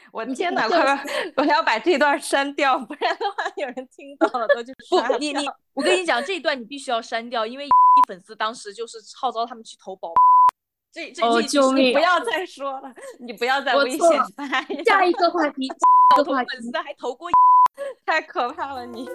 我你天哪， 笑死！ 我要把这段删掉，不然的话有人听到了都去不， 刷票。 我跟你讲，这一段你必须要删掉，因为粉丝当时就是号召他们去投保。这哦， 一句是救命！不要再说了，你不要再危险我错了。 发言下一了， 个话题，下一小个话题。 图粉丝还投过，太可怕了你。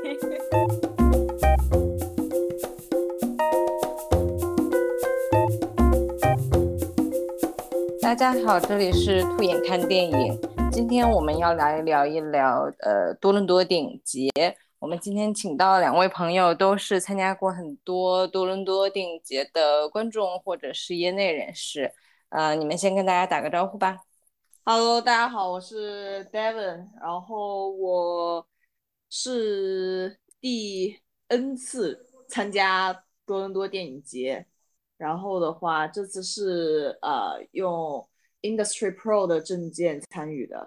大家好，这里是兔眼看电影。今天我们要来聊一聊多伦多电影节。我们今天请到两位朋友，都是参加过很多多伦多电影节的观众或者是业内人士。你们先跟大家打个招呼吧。 Hello，大家好，我是 Devon，然后我是第 N 次参加多伦多电影节，然后的话，这次是用 Industry Pro 的证件参与的。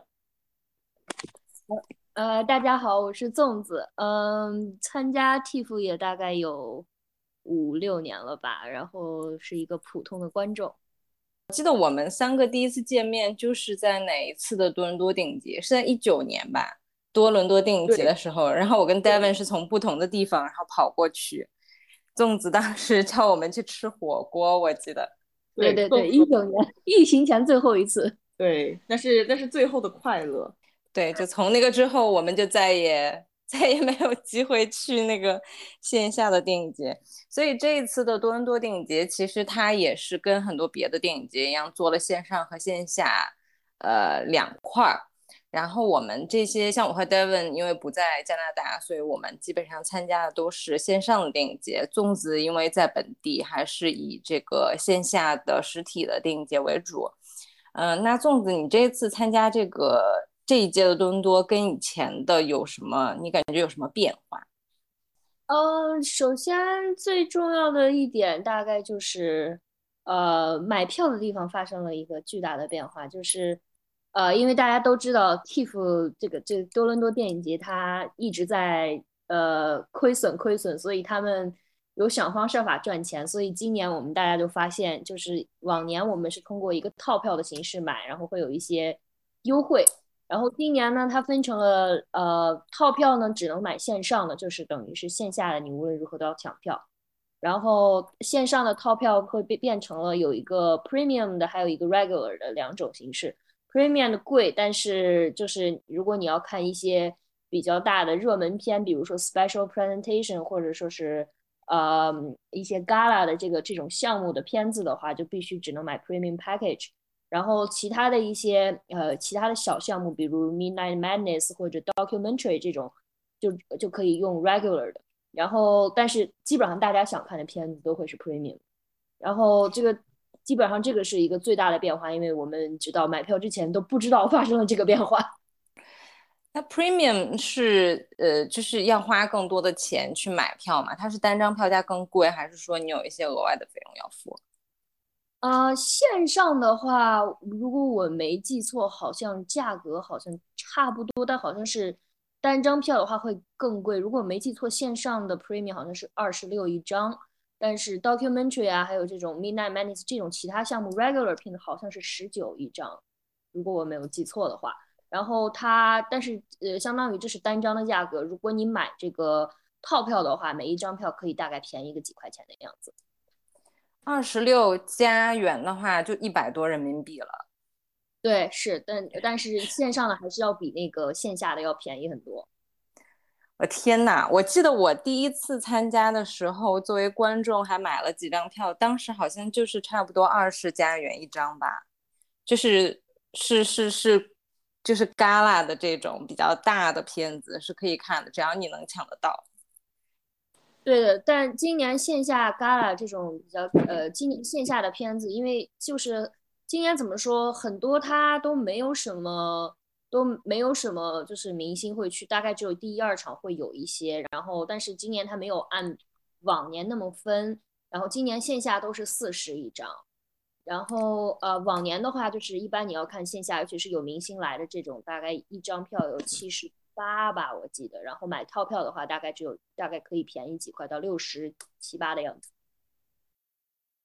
大家好，我是粽子。参加 TIFF 也大概有5、6年了吧，然后是一个普通的观众。 我记得我们三个第一次见面就是在哪一次的多伦多电影节？是在19年吧，多伦多电影节对的时候。然后我跟 Devin 是从不同的地方，然后跑过去。粽子当时叫我们去吃火锅，我记得。 对， 对对对，19年疫情前最后一次。 对，那是最后的快乐。 对，就从那个之后，我们就再也没有机会去那个线下的电影节。所以这一次的多伦多电影节，其实它也是跟很多别的电影节一样，做了线上和线下两块儿。然后我们这些像我和 Devin，因为不在加拿大，所以我们基本上参加的都是线上的电影节。粽子因为在本地，还是以这个线下的实体的电影节为主。那粽子，你这次参加这一届的多伦多，跟以前的有什么？你感觉有什么变化？ 首先最重要的一点大概就是，买票的地方发生了一个巨大的变化，就是，因为大家都知道 TIFF 这个多伦多电影节它一直在亏损，所以他们有想方设法赚钱，所以今年我们大家就发现，就是往年我们是通过一个套票的形式买，然后会有一些优惠。然后今年呢，它分成了套票呢只能买线上的，就是等于是线下的你无论如何都要抢票。然后线上的套票会变成了有一个 premium 的，还有一个 regular 的两种形式。premium 的贵，但是就是如果你要看一些比较大的热门片，比如说 special presentation 或者说是呃一些 gala 的这种项目的片子的话，就必须只能买 premium package。然后其他的一些其他的小项目，比如 Midnight Madness 或者 documentary 这种，就可以用 regular 的。然后，但是基本上大家想看的片子都会是 premium。然后基本上这个是一个最大的变化，因为我们直到买票之前都不知道发生了这个变化。 那 premium 是就是要花更多的钱去买票嘛？它是单张票价更贵，还是说你有一些额外的费用要付？ 线上的话，如果我没记错，好像价格好像差不多，但好像是单张票的话会更贵。如果我没记错，线上的 premium 好像是26一张，但是 documentary 啊，还有这种 Midnight Madness 这种其他项目 regular 片的好像是19一张，如果我没有记错的话。然后但是相当于这是单张的价格，如果你买这个套票的话，每一张票可以大概便宜个几块钱的样子。 26加元的话，就100多人民币了。 对，是，但是线上的还是要比那个线下的要便宜很多。 我天呐！我记得我第一次参加的时候，作为观众还买了几张票，当时好像就是差不多20加元一张吧，就是是，就是 gala 的这种比较大的片子是可以看的，只要你能抢得到。 对的，但今年线下 gala 这种比较今年线下的片子，因为就是今年怎么说，很多它都没有什么就是明星会去，大概只有第一二场会有一些，然后但是今年它没有按往年那么分，然后今年线下都是40一张。然后往年的话，就是一般你要看线下，尤其是有明星来的这种，大概一张票有78吧，我记得。然后买套票的话，大概可以便宜几块到67、8的样子。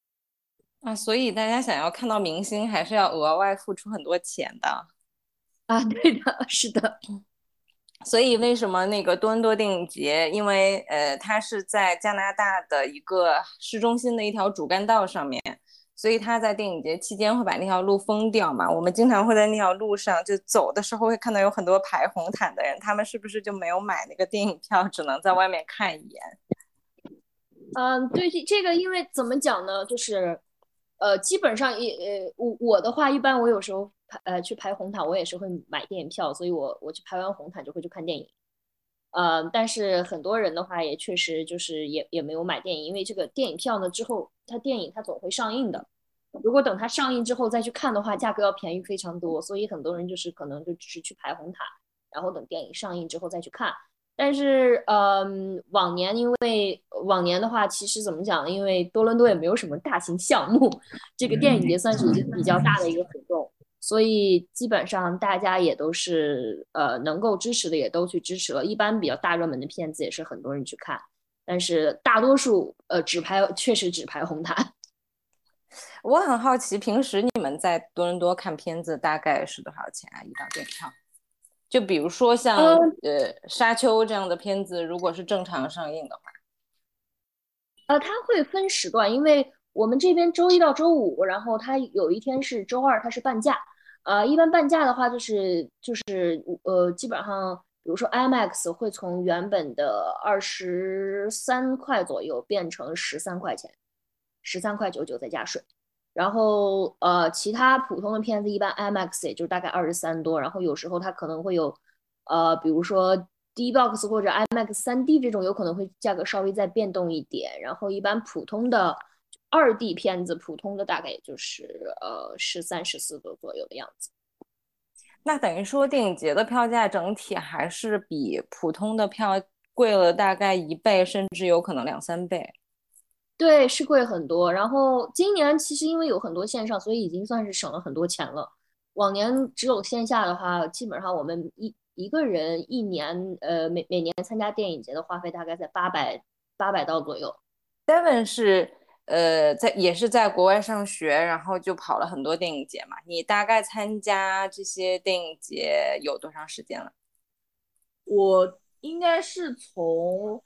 啊，所以大家想要看到明星，还是要额外付出很多钱的。 啊，对的，是的。 所以为什么那个多伦多电影节？因为它是在加拿大的一个市中心的一条主干道上面，所以它在电影节期间会把那条路封掉嘛。我们经常会在那条路上就走的时候会看到有很多排红毯的人，他们是不是就没有买那个电影票，只能在外面看一眼？ 对这个，因为怎么讲呢，就是基本上我的话，一般我有时候去排红毯，我也是会买电影票，所以我去排完红毯就会去看电影。但是很多人的话也确实就是也没有买电影，因为这个电影票呢之后它电影它总会上映的，如果等它上映之后再去看的话，价格要便宜非常多，所以很多人就是可能就只是去排红毯，然后等电影上映之后再去看。但是，往年因为往年的话，其实怎么讲呢？因为多伦多也没有什么大型项目，这个电影节算是一个比较大的一个活动，所以基本上大家也都是能够支持的也都去支持了。一般比较大热门的片子也是很多人去看，但是大多数确实只排红毯。 我很好奇，平时你们在多伦多看片子大概是多少钱啊？一张电影票？就比如说像呃 《沙丘》这样的片子，如果是正常上映的话。 它会分时段，因为我们这边周一到周五，然后它有一天是周二，它是半价。一般半价的话，基本上，比如说 IMAX 会从原本的23块左右变成13块钱，13.99再加税。然后其他普通的片子一般 IMAX 也就大概23多，然后有时候它可能会有比如说 D-Box 或者 IMAX 3D 这种，有可能会价格稍微再变动一点。然后一般普通的2D 片子，普通的大概也就是13、14多左右的样子。 那等于说电影节的票价整体还是比普通的票贵了大概1倍，甚至有可能2、3倍。 对，是贵很多。然后今年其实因为有很多线上，所以已经算是省了很多钱了。往年只有线下的话，基本上我们一个人一年，每年参加电影节的花费大概在800刀左右。 Devin 是也是在国外上学，然后就跑了很多电影节嘛。你大概参加这些电影节有多长时间了？ 我应该是从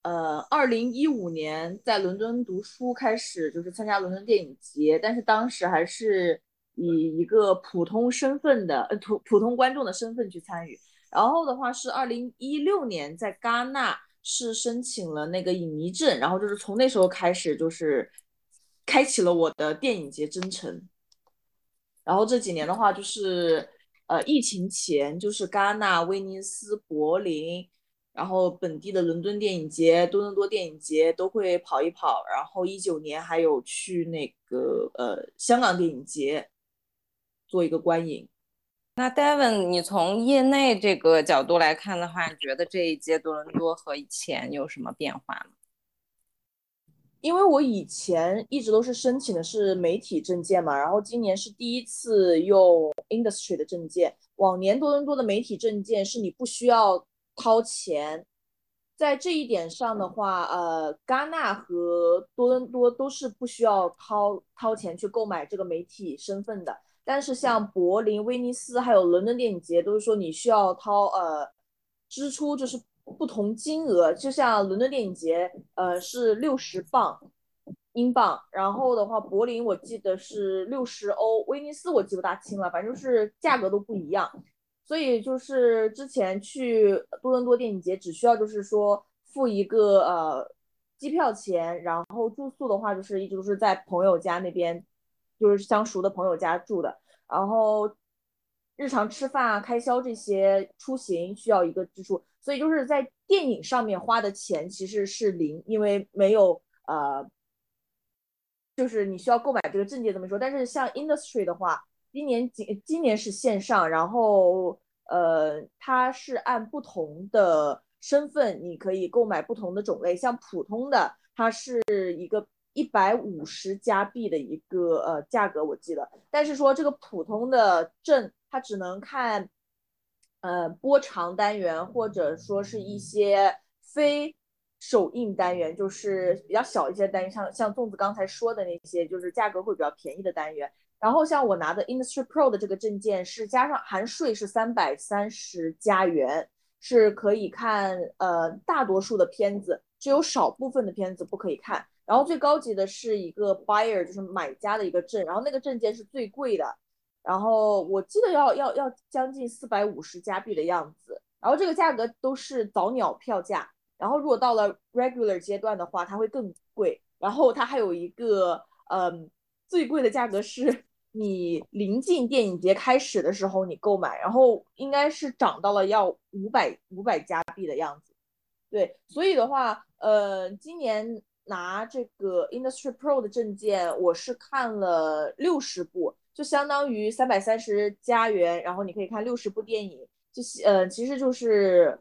2015年在伦敦读书开始，就是参加伦敦电影节，但是当时还是以一个普通身份的普通观众的身份去参与。然后的话是2016年在戛纳是申请了那个影迷证，然后就是从那时候开始就是开启了我的电影节征程。然后这几年的话，就是疫情前就是戛纳、威尼斯、柏林，然后本地的伦敦电影节、多伦多电影节都会跑一跑。然后19年还有去那个香港电影节做一个观影。 那 Devin，你从业内这个角度来看的话，你觉得这一届多伦多和以前有什么变化吗？ 因为我以前一直都是申请的是媒体证件嘛，然后今年是第一次用 industry 的证件。往年多伦多的媒体证件是你不需要掏钱，在这一点上的话，戛纳和多伦多都是不需要掏钱去购买这个媒体身份的。但是像柏林、威尼斯还有伦敦电影节，都是说你需要支出，就是不同金额。就像伦敦电影节，是60英镑，然后的话，柏林我记得是60欧，威尼斯我记不大清了，反正就是价格都不一样。所以就是之前去多伦多电影节，只需要就是说付一个机票钱，然后住宿的话就是一直都是在朋友家那边，就是相熟的朋友家住的。然后日常吃饭啊、开销这些出行需要一个支出，所以就是在电影上面花的钱其实是零，因为没有就是你需要购买这个证件这么说。但是像 industry 的话，今年是线上，然后它是按不同的身份，你可以购买不同的种类。像普通的，它是一个150加币的一个价格，我记得。但是说这个普通的证，它只能看波长单元，或者说是一些非首映单元，就是比较小一些单元，像粽子刚才说的那些，就是价格会比较便宜的单元。 然后像我拿的 Industry Pro 的这个证件是加上含税是330+元，是可以看大多数的片子，只有少部分的片子不可以看。然后最高级的是一个 buyer， 就是买家的一个证，然后那个证件是最贵的，然后我记得要将近450加币的样子，然后这个价格都是早鸟票价，然后如果到了 regular 阶段的话，它会更贵，然后它还有一个最贵的价格是你临近电影节开始的时候你购买，然后应该是涨到了要500加币的样子。对，所以的话，今年拿这个 Industry Pro 的证件，我是看了60部，就相当于330+元，然后你可以看60部电影，其实就是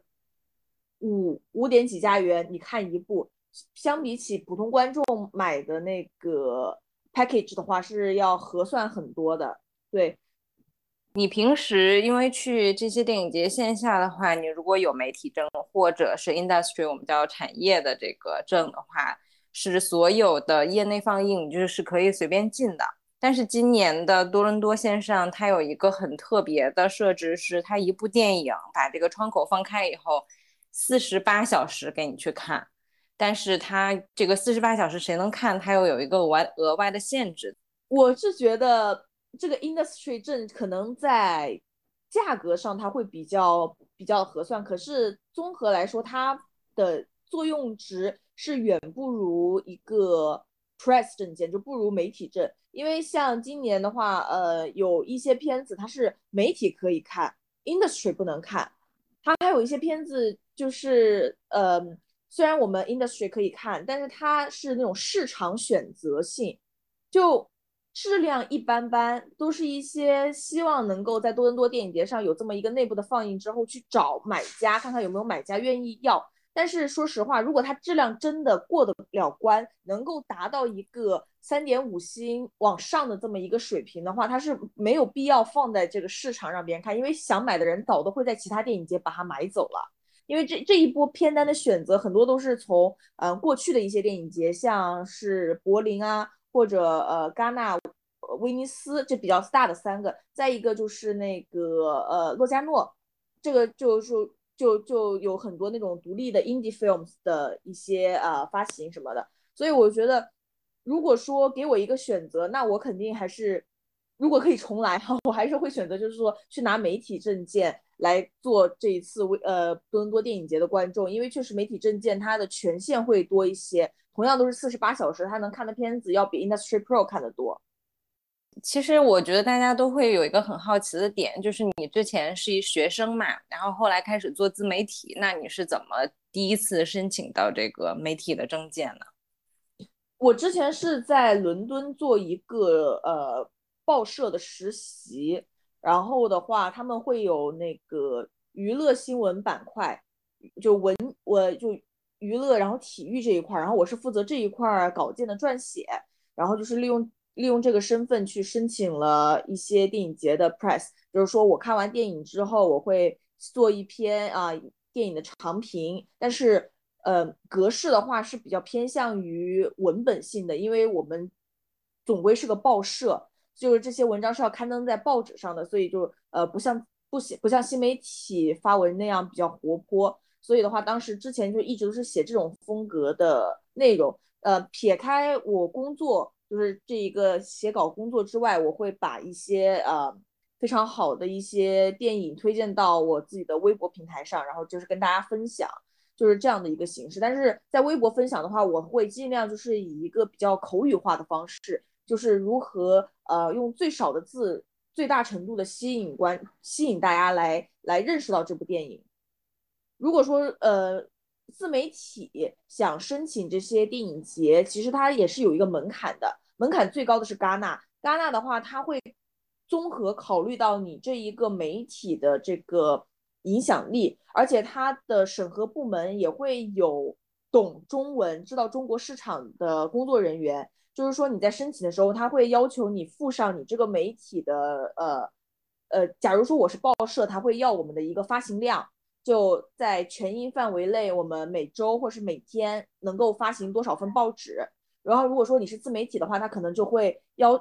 5点几加元，你看一部，相比起普通观众买的那个 package 的话，是要合算很多的。对， 你平时因为去这些电影节线下的话，你如果有媒体证或者是 industry 我们叫产业的这个证的话，是所有的业内放映就是可以随便进的。但是今年的多伦多线上，它有一个很特别的设置，是它一部电影把这个窗口放开以后，48小时给你去看。但是它这个48小时谁能看，它又有一个额外的限制。 我是觉得这个 industry 证可能在价格上它会比较合算，可是综合来说，它的作用值是远不如一个 press 证件，就不如媒体证。因为像今年的话，有一些片子它是媒体可以看，industry 不能看。它还有一些片子就是虽然我们 industry 可以看，但是它是那种市场选择性，就质量一般般，都是一些希望能够在多伦多电影节上有这么一个内部的放映之后去找买家，看看有没有买家愿意要。但是说实话，如果它质量真的过得了关，能够达到一个3.5星往上的这么一个水平的话，它是没有必要放在这个市场让别人看，因为想买的人早都会在其他电影节把它买走了。因为这一波片单的选择很多都是从过去的一些电影节，像是柏林啊，或者戛纳、威尼斯这比较大的3个，再一个就是那个洛迦诺，这个就有很多那种独立的 indie films 的一些发行什么的，所以我觉得如果说给我一个选择，那我肯定还是如果可以重来哈，我还是会选择就是说去拿媒体证件来做这一次多伦多电影节的观众，因为确实媒体证件它的权限会多一些，同样都是48小时，它能看的片子要比 Industry Pro 看的多。 其实我觉得大家都会有一个很好奇的点，就是你之前是一学生嘛，然后后来开始做自媒体，那你是怎么第一次申请到这个媒体的证件呢？ 我之前是在伦敦做一个报社的实习，然后的话他们会有那个娱乐新闻板块，我就娱乐然后体育这一块，然后我是负责这一块稿件的撰写，然后就是利用这个身份去申请了一些电影节的 press，就是说我看完电影之后，我会做一篇电影的长评，但是格式的话是比较偏向于文本性的，因为我们总归是个报社，就是这些文章是要刊登在报纸上的，所以就不像新媒体发文那样比较活泼，所以的话，当时之前就一直都是写这种风格的内容。撇开我工作，就是这一个写稿工作之外，我会把一些非常好的一些电影推荐到我自己的微博平台上，然后就是跟大家分享，就是这样的一个形式。但是在微博分享的话，我会尽量就是以一个比较口语化的方式，就是如何用最少的字，最大程度的吸引大家来认识到这部电影。如果说自媒体想申请这些电影节，其实它也是有一个门槛的，门槛最高的是戛纳。戛纳的话，它会综合考虑到你这一个媒体的这个影响力，而且它的审核部门也会有懂中文、知道中国市场的工作人员。就是说你在申请的时候，他会要求你附上你这个媒体的假如说我是报社，他会要我们的一个发行量，就在全英范围内，我们每周或是每天能够发行多少份报纸。然后如果说你是自媒体的话，他可能就会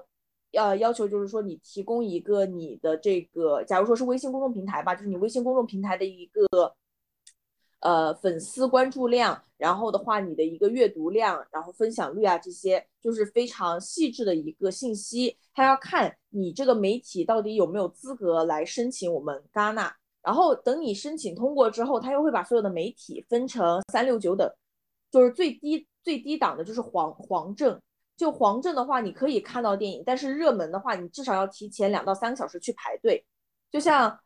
要求就是说你提供一个你的这个，假如说是微信公众平台吧，就是你微信公众平台的一个粉丝关注量，然后的话你的一个阅读量，然后分享率啊这些，就是非常细致的一个信息。它要看你这个媒体到底有没有资格来申请我们戛纳。然后等你申请通过之后，他又会把所有的媒体分成369等，就是最低档的就是黄证。就黄证的话，你可以看到电影，但是热门的话，你至少要提前2到3个小时去排队。就像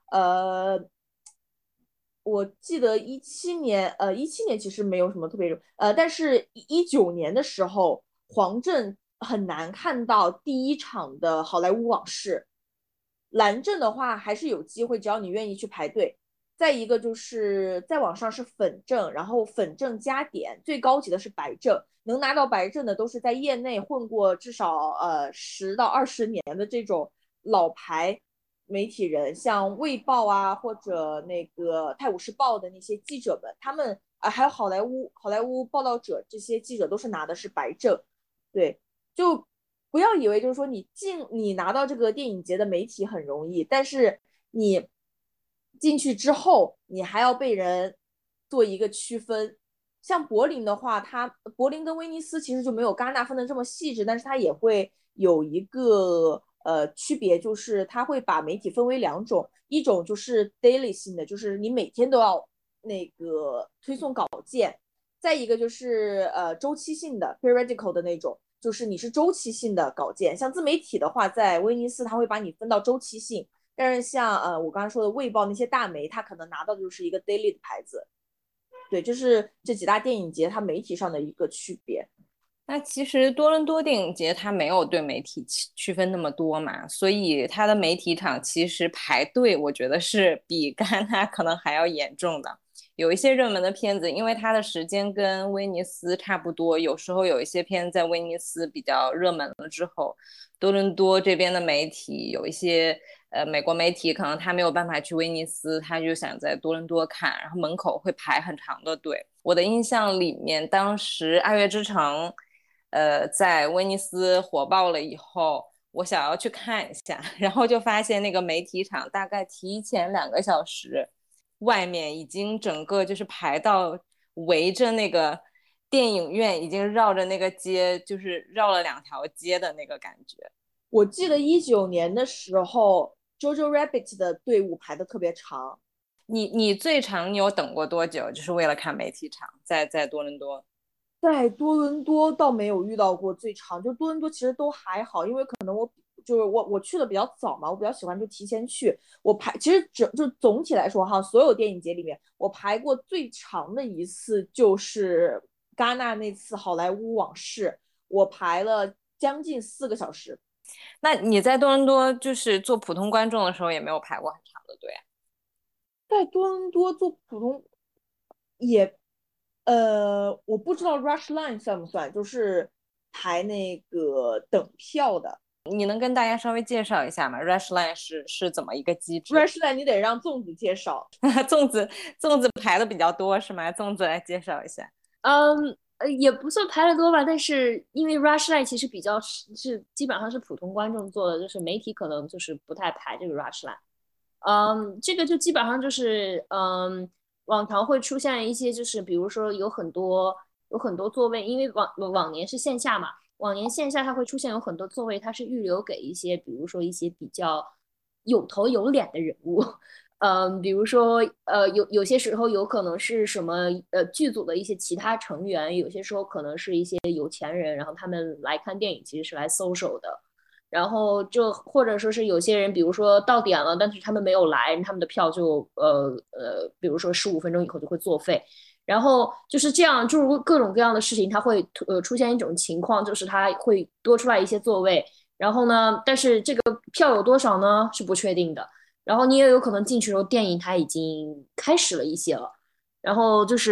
我记得17年，17年其实没有什么特别但是19年的时候，黄镇很难看到第一场的好莱坞往事。蓝镇的话还是有机会，只要你愿意去排队。再一个就是在网上是粉证，然后粉证加点，最高级的是白证，能拿到白证的都是在业内混过至少10到20年的这种老牌媒体人，像卫报啊或者那个泰晤士报的那些记者们，他们还有好莱坞报道者这些记者都是拿的是白证。对，就不要以为就是说你拿到这个电影节的媒体很容易，但是你进去之后，你还要被人做一个区分。像柏林的话，柏林跟威尼斯其实就没有戛纳分的这么细致，但是它也会有一个区别，就是它会把媒体分为2种，一种就是 daily 性的，就是你每天都要那个推送稿件，再一个就是周期性的 periodical 的那种，就是你是周期性的稿件。像自媒体的话，在威尼斯它会把你分到周期性，但是像我刚才说的卫报那些大媒，它可能拿到的就是一个 daily 的牌子。对，就是这几大电影节它媒体上的一个区别。 那其实多伦多电影节它没有对媒体区分那么多嘛，所以它的媒体场其实排队，我觉得是比戛纳可能还要严重的。有一些热门的片子，因为它的时间跟威尼斯差不多，有时候有一些片在威尼斯比较热门了之后，多伦多这边的媒体有一些美国媒体可能他没有办法去威尼斯，他就想在多伦多看，然后门口会排很长的队。我的印象里面，当时《爱乐之城》在威尼斯火爆了以后，我想要去看一下，然后就发现那个媒体场大概提前2个小时，外面已经整个就是排到围着那个电影院，已经绕着那个街，就是绕了2条街的那个感觉。 我记得19年的时候，Jojo Rabbit 的队伍排的特别长。 你最长你有等过多久？就是为了看媒体场，在多伦多。 在多伦多倒没有遇到过最长，就多伦多其实都还好，因为可能我去的比较早嘛，我比较喜欢就提前去。其实就总体来说哈，所有电影节里面，我排过最长的一次就是戛纳那次好莱坞往事，我排了将近4个小时。 那你在多伦多就是做普通观众的时候，也没有排过很长的队啊？ 在多伦多做普通也，我不知道 Rush Line 算不算，就是排那个等票的。 你能跟大家稍微介绍一下吗？Rush Line 是怎么一个机制？ Rush Line 你得让粽子介绍。 粽子排的比较多是吗？粽子来介绍一下。 也不算排的多吧，但是因为 Rush Line 其实比较基本上是普通观众做的，就是媒体可能就是不太排这个 Rush Line。这个就基本上就是往常会出现一些，就是比如说有很多座位，因为往年是线下嘛，往年线下它会出现有很多座位，它是预留给一些，比如说一些比较有头有脸的人物。比如说有些时候有可能是什么剧组的一些其他成员，有些时候可能是一些有钱人，然后他们来看电影其实是来 social 的。然后就或者说是有些人，比如说到点了，但是他们没有来，他们的票就比如说15分钟以后就会作废。然后就是这样，就是各种各样的事情，它会出现一种情况，就是它会多出来一些座位。然后呢，但是这个票有多少呢是不确定的。然后你也有可能进去的时候，电影它已经开始了一些了。然后就是，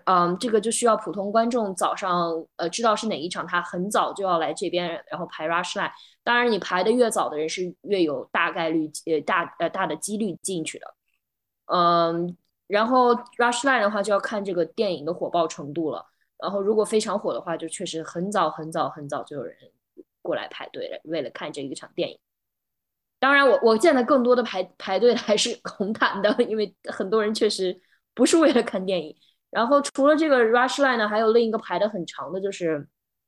这个就需要普通观众早上知道是哪一场，他很早就要来这边，然后排 rush line。当然，你排的越早的人是越有大概率大的几率进去的。然后 rush line 的话就要看这个电影的火爆程度了。然后如果非常火的话，就确实很早很早很早就有人过来排队了，为了看这一场电影。当然我见的更多的排队的还是红毯的，因为很多人确实不是为了看电影。然后除了这个 Rush Line 呢，还有另一个排的很长的，就是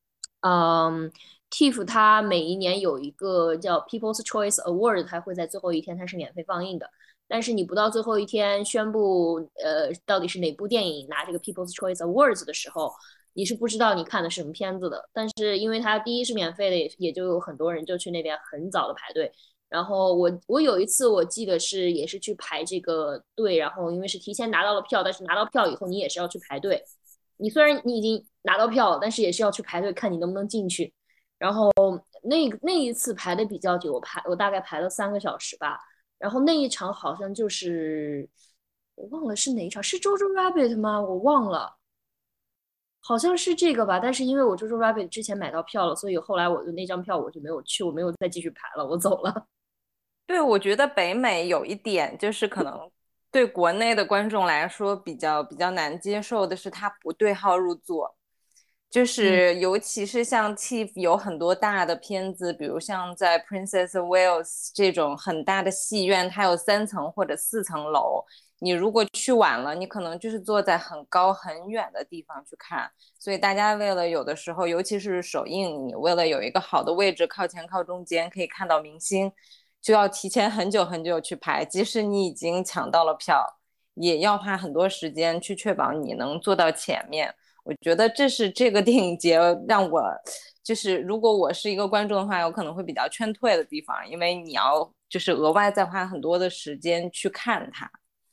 TIFF 它每一年有一个叫 People's Choice Award， 它会在最后一天它是免费放映的。但是你不到最后一天宣布到底是哪部电影拿这个 People's Choice Awards 的时候，你是不知道你看的是什么片子的。但是因为它第一是免费的，也就有很多人就去那边很早的排队。然后我有一次我记得也是去排这个队，然后因为是提前拿到了票，但是拿到票以后你也是要去排队。你虽然你已经拿到票了，但是也是要去排队看你能不能进去。然后那一次排的比较久，我大概排了3个小时吧。然后那一场好像就是我忘了是哪一场，是 Jojo Rabbit 吗？我忘了，好像是这个吧。但是因为我 Jojo Rabbit 之前买到票了，所以后来我的那张票我就没有去，我没有再继续排了，我走了。 对，我觉得北美有一点就是可能对国内的观众来说比较难接受的是，它不对号入座。就是尤其是像 TIFF 有很多大的片子，比如像在 Princess of Wales 这种很大的戏院，它有3层或者4层楼。你如果去晚了，你可能就是坐在很高很远的地方去看。所以大家为了有的时候，尤其是首映，你为了有一个好的位置，靠前靠中间可以看到明星，就要提前很久很久去排。即使你已经抢到了票，也要花很多时间去确保你能坐到前面。我觉得这是这个电影节让我就是如果我是一个观众的话，我可能会比较劝退的地方，因为你要就是额外再花很多的时间去看它。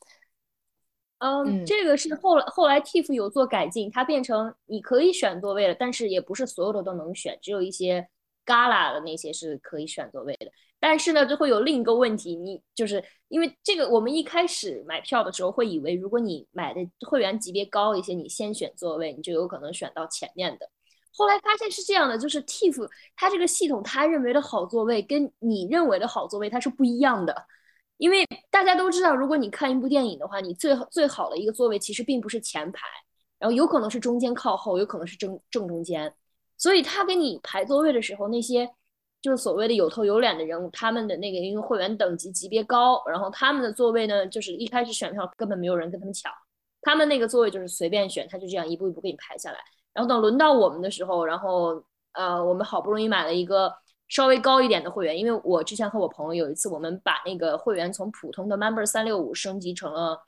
这个是后来 TIFF 有做改进，它变成你可以选座位了，但是也不是所有的都能选，只有一些 Gala 的那些是可以选座位的。但是呢，就会有另一个问题，你就是因为这个，我们一开始买票的时候会以为，如果你买的会员级别高一些，你先选座位，你就有可能选到前面的。后来发现是这样的，就是 TIFF 它这个系统，它认为的好座位跟你认为的好座位它是不一样的。因为大家都知道，如果你看一部电影的话，你最好的一个座位其实并不是前排，然后有可能是中间靠后，有可能是正中间。所以他给你排座位的时候，那些就是所谓的有头有脸的人物，他们的那个因为会员等级别高，然后他们的座位呢，就是一开始选票根本没有人跟他们抢，他们那个座位就是随便选，他就这样一步一步给你排下来。然后等轮到我们的时候，然后我们好不容易买了一个稍微高一点的会员，因为我之前和我朋友有一次，我们把那个会员从普通的 Member 365升级成了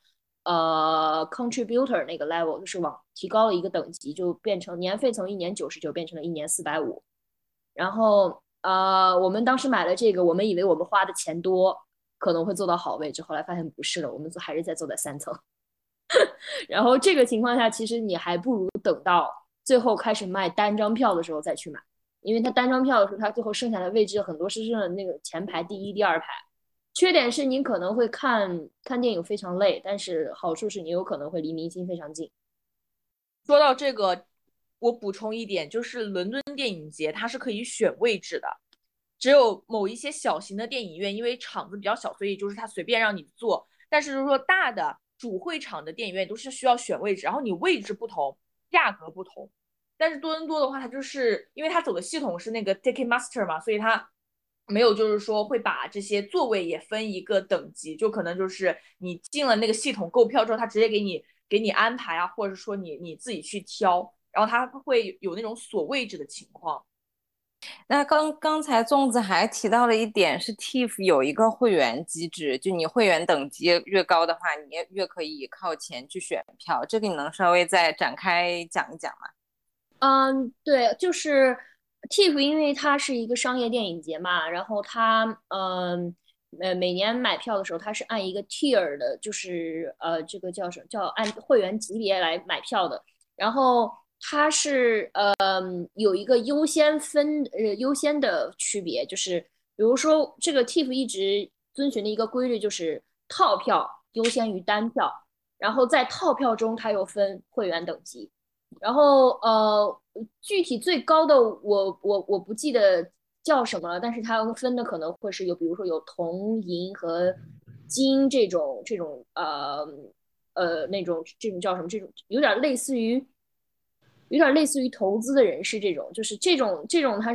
Contributor 那个 level， 就是提高了一个等级，就变成年费从1年99变成了1年450。然后我们当时买了这个，我们以为我们花的钱多，可能会坐到好位置，后来发现不是了，我们还是在坐在3层。然后这个情况下，其实你还不如等到最后开始卖单张票的时候再去买。因为它单张票的时候，它最后剩下的位置很多是剩的那个前排第一、第二排。缺点是你可能会看电影非常累，但是好处是你有可能会离明星非常近。 说到这个，我补充一点，就是伦敦电影节它是可以选位置的，只有某一些小型的电影院，因为场子比较小，所以就是它随便让你坐。但是就是说大的主会场的电影院都是需要选位置，然后你位置不同，价格不同。但是多伦多的话，它就是因为它走的系统是那个 Ticketmaster 嘛，所以它没有就是说会把这些座位也分一个等级，就可能就是你进了那个系统购票之后，它直接给你安排啊，或者说你自己去挑，然后它会有那种锁位置的情况。 那刚才粽子还提到了一点是 TIFF 有一个会员机制，就你会员等级越高的话，你也越可以靠前去选票。这个你能稍微再展开讲一讲吗？ 对，就是 TIFF，因为它是一个商业电影节嘛，然后它每年买票的时候，它是按一个 tier 的，就是这个叫什么叫按会员级别来买票的。然后它是有一个优先的区别，就是比如说这个 TIFF 一直遵循的一个规律就是套票优先于单票，然后在套票中它又分会员等级。然后具体最高的我不记得叫什么了，但是它分的可能会是有，比如说有铜、银和金这种那种这种叫什么？这种有点类似于投资的人士这种，就是这种它是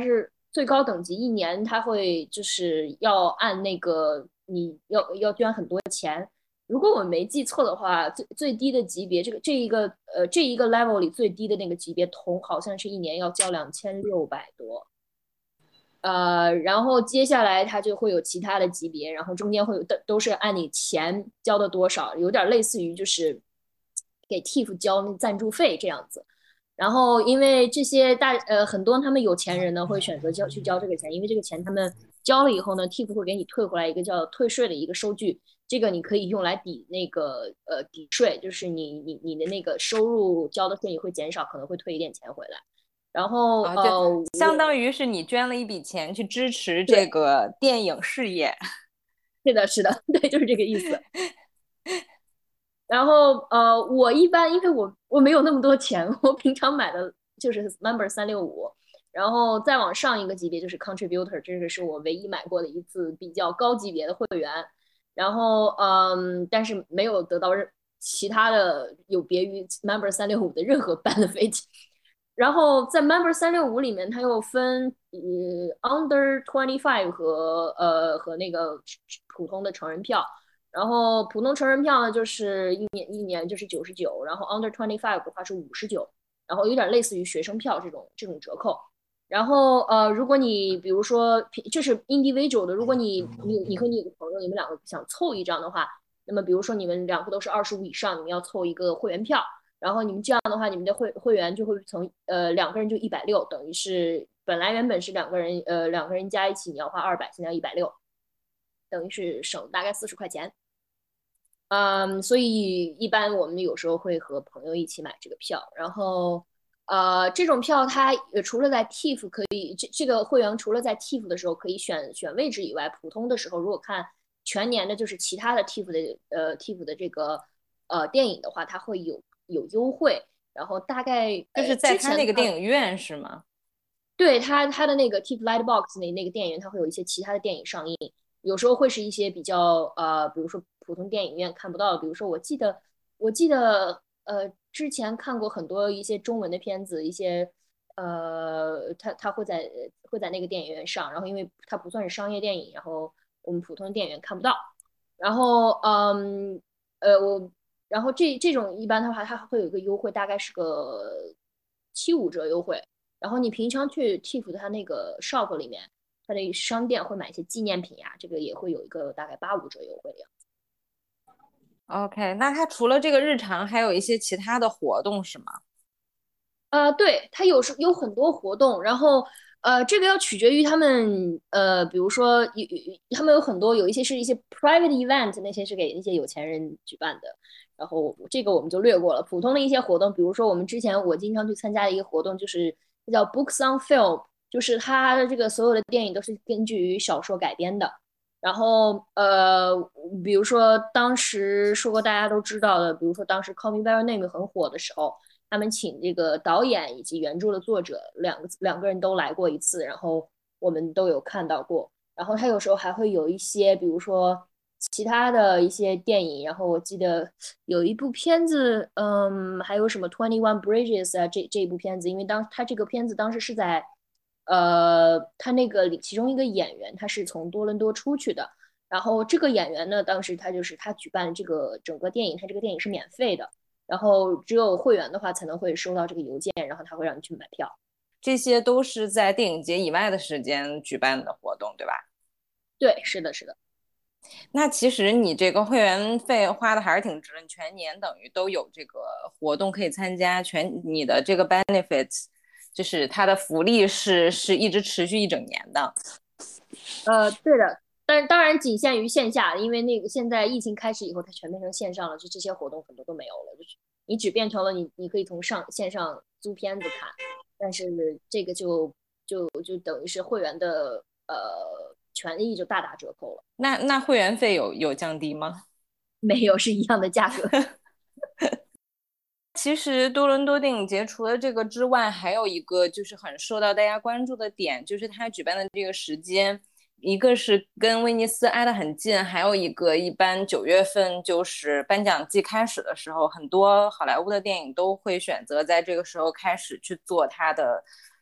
最高等级一年它会就是要按那个你要捐很多钱。如果我没记错的话，最低的级别，这一个 level 里最低的那个级别好像是一年要交2600多。然后接下来它就会有其他的级别，然后中间会有的都是按你钱交的多少，有点类似于就是给 TIFF 交那赞助费这样子。然后因为这些很多他们有钱人呢会选择去交这个钱，因为这个钱他们交了以后呢，TIFF 会给你退回来一个叫退税的一个收据，这个你可以用来抵那个抵税，就是你的那个收入交的税你会减少，可能会退一点钱回来。然后啊，就相当于是你捐了一笔钱去支持对， 这个电影事业。 是的，是的，对，就是这个意思。然后我一般因为我没有那么多钱，我平常买的就是 Member 365，然后再往上一个级别就是 Contributor，这个是我唯一买过的一次比较高级别的会员。然后但是没有得到其他的有别于 Member 365的任何 benefit。然后在 Member 365里面，它又分Under 25和那个普通的成人票。然后普通成人票呢，就是一年就是99，然后 Under 25的话是59，然后有点类似于学生票这种折扣。然后如果你比如说这是 individual 的，如果你和你的朋友你们两个想凑一张的话，那么比如说你们两个都是25以上，你们要凑一个会员票，然后你们这样的话，你们的会员就会从两个人就160，等于是原本是两个人加一起你要花200，现在要160，等于是省大概40块钱。所以一般我们有时候会和朋友一起买这个票，然后这种票它除了在 TIFF 可以，这个会员除了在 TIFF 的时候可以选位置以外，普通的时候如果看全年的就是其他的 TIFF 的这个电影的话，它会有优惠，然后大概就是在他那个电影院是吗？ 对，他的那个 TIFF Lightbox 那个电影院，它会有一些其他的电影上映，有时候会是一些比较比如说普通电影院看不到的，比如说我记得之前看过很多一些中文的片子，一些它会在那个电影院上，然后因为它不算是商业电影，然后我们普通电影院看不到，然后我然后这种一般的话，它会有一个优惠，大概是个75折优惠。然后你平常去 TIFF 它那个 shop 里面，它的商店会买一些纪念品呀，这个也会有一个大概85折优惠的样子。 OK，那它除了这个日常，还有一些其他的活动是吗？ 对，它有很多活动，然后这个要取决于他们比如说他们有很多有一些是一些 private event，那些是给那些有钱人举办的，然后这个我们就略过了。普通的一些活动，比如说我经常去参加的一个活动就是叫 Books on Film，就是它的这个所有的电影都是根据于小说改编的。然后比如说当时说过大家都知道的，比如说当时《Call Me by Your Name》很火的时候。他们请这个导演以及原著的作者两个人都来过一次，然后我们都有看到过。然后他有时候还会有一些，比如说其他的一些电影。然后我记得有一部片子，还有什么《21 Bridges》啊，这一部片子，因为他这个片子当时是在，他那个其中一个演员他是从多伦多出去的，然后这个演员呢，当时他举办这个整个电影，他这个电影是免费的。然后只有会员的话才能会收到这个邮件，然后他会让你去买票。 这些都是在电影节以外的时间举办的活动，对吧？ 对，是的，是的。 那其实你这个会员费花的还是挺值的，你全年等于都有这个活动可以参加，你的这个 benefits 就是它的福利是一直持续一整年的。 对的，但是当然仅限于线下，因为那个现在疫情开始以后，它全变成线上了，就这些活动很多都没有了，就是你只变成了你可以从线上租片子看，但是这个就等于是会员的权益就大打折扣了。 那会员费有降低吗？ 没有，是一样的价格。 其实多伦多电影节除了这个之外，还有一个就是很受到大家关注的点，就是它举办的这个时间，一个是跟威尼斯挨得很近，还有一个一般9月份就是颁奖季开始的时候，很多好莱坞的电影都会选择在这个时候开始去做它的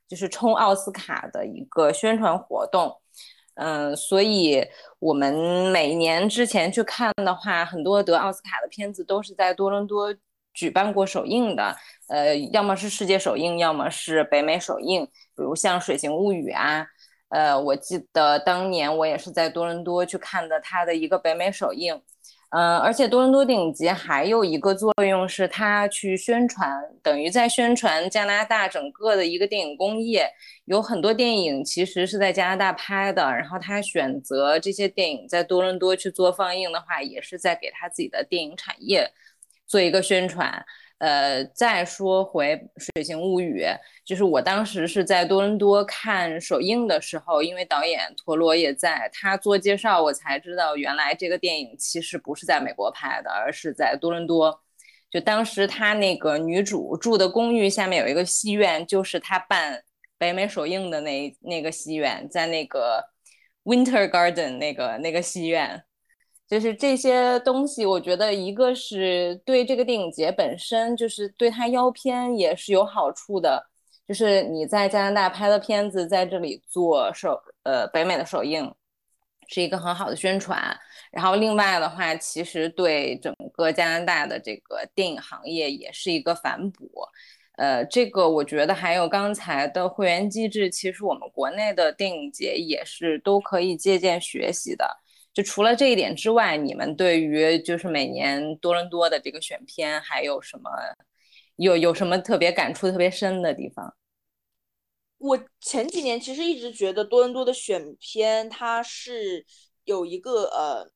就是冲奥斯卡的一个宣传活动。所以我们每年之前去看的话，很多得奥斯卡的片子都是在多伦多举办过首映的，要么是世界首映，要么是北美首映，比如像《水形物语》啊。我记得当年我也是在多伦多去看的它的一个北美首映。而且多伦多电影节还有一个作用是，它去宣传，等于在宣传加拿大整个的一个电影工业。有很多电影其实是在加拿大拍的，然后他选择这些电影在多伦多去做放映的话，也是在给他自己的电影产业做一个宣传。再说回《水形物语》，就是我当时是在多伦多看首映的时候，因为导演陀螺也在，他做介绍，我才知道原来这个电影其实不是在美国拍的，而是在多伦多。就当时他那个女主住的公寓下面有一个戏院，就是他办北美首映的那个戏院，在那个 Winter Garden 那个戏院。就是这些东西，我觉得一个是对这个电影节本身，就是对它邀片也是有好处的。就是你在加拿大拍的片子，在这里做北美的首映，是一个很好的宣传。然后另外的话，其实对整个加拿大的这个电影行业也是一个反哺。这个我觉得还有刚才的会员机制，其实我们国内的电影节也是都可以借鉴学习的。就除了这一点之外，你们对于就是每年多伦多的这个选片还有什么有什么特别感触特别深的地方？ 我前几年其实一直觉得多伦多的选片它是有一个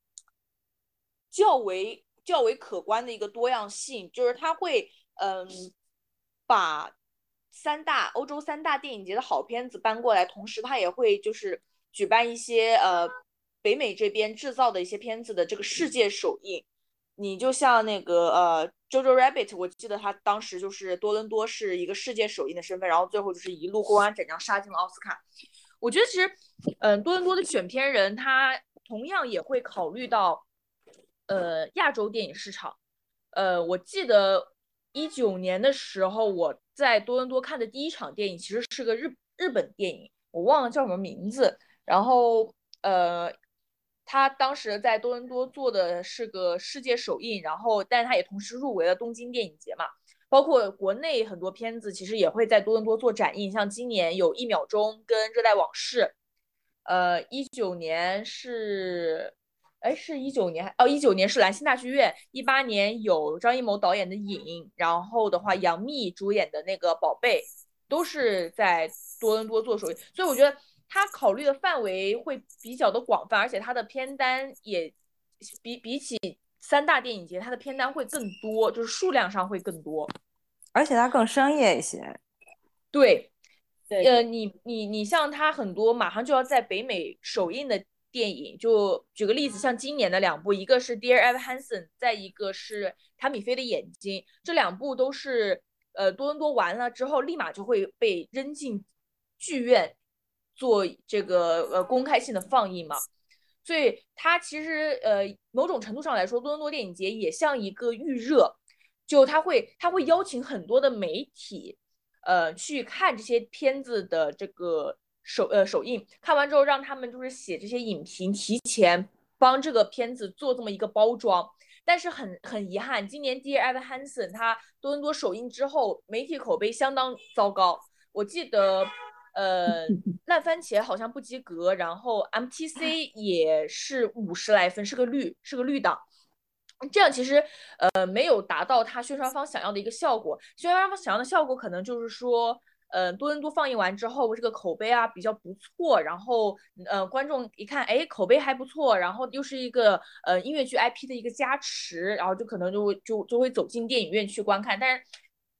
较为可观的一个多样性，就是它会把欧洲三大电影节的好片子搬过来，同时它也会就是举办一些北美这边制造的一些片子的这个世界首映。你就像那个Jojo Rabbit，我记得他当时就是多伦多是一个世界首映的身份，然后最后就是一路过关斩将杀进了奥斯卡。我觉得其实，多伦多的选片人他同样也会考虑到，亚洲电影市场。我记得19年的时候，我在多伦多看的第一场电影其实是个日本电影，我忘了叫什么名字。然后他当时在多伦多做的是个世界首映，然后但他也同时入围了东京电影节嘛。包括国内很多片子其实也会在多伦多做展映，像今年有1秒钟跟热带往事。19年是，是19年19年是兰心大剧院，18年有张艺谋导演的影，然后的话杨幂主演的那个宝贝都是在多伦多做首映，所以我觉得他考虑的范围会比较的广泛，而且他的片单也比起三大电影节，它的片单会更多，就是数量上会更多。 而且它更商业一些。 对， 对， 你像他很多马上就要在北美首映的电影，就举个例子，像今年的2部，一个是 Dear Evan Hansen，再一个是塔米菲的眼睛，这2部都是多伦多完了之后立马就会被扔进剧院做这个公开性的放映嘛。所以它其实某种程度上来说，多伦多电影节也像一个预热，就它会邀请很多的媒体去看这些片子的这个首映，看完之后让他们就是写这些影评，提前帮这个片子做这么一个包装。但是很遗憾，今年 Dear Evan Hansen 他多伦多首映之后，媒体口碑相当糟糕。我记得烂番茄好像不及格，然后 MTC 也是50来分，是个绿档。这样其实没有达到他宣传方想要的一个效果。宣传方想要的效果可能就是说，多伦多放映完之后，这个口碑啊比较不错，然后观众一看，哎，口碑还不错，然后又是一个音乐剧 IP 的一个加持，然后就可能就会走进电影院去观看。但是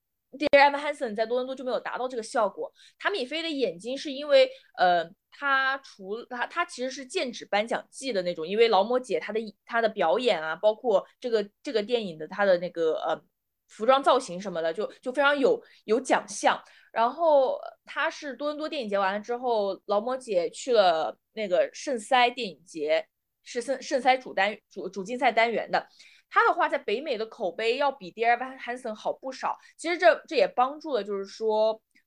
Dear Evan Hansen 在多伦多就没有达到这个效果。塔米菲的眼睛是因为他其实是剑指颁奖季的那种，因为劳模姐她的表演啊，包括这个电影的她的那个服装造型什么的，就非常有奖项。然后他是多伦多电影节完了之后，劳模姐去了那个圣塞电影节，是圣塞主竞赛单元的。他的话在北美的口碑要比 Dear Evan Hansen 好不少。其实这也帮助了，就是说，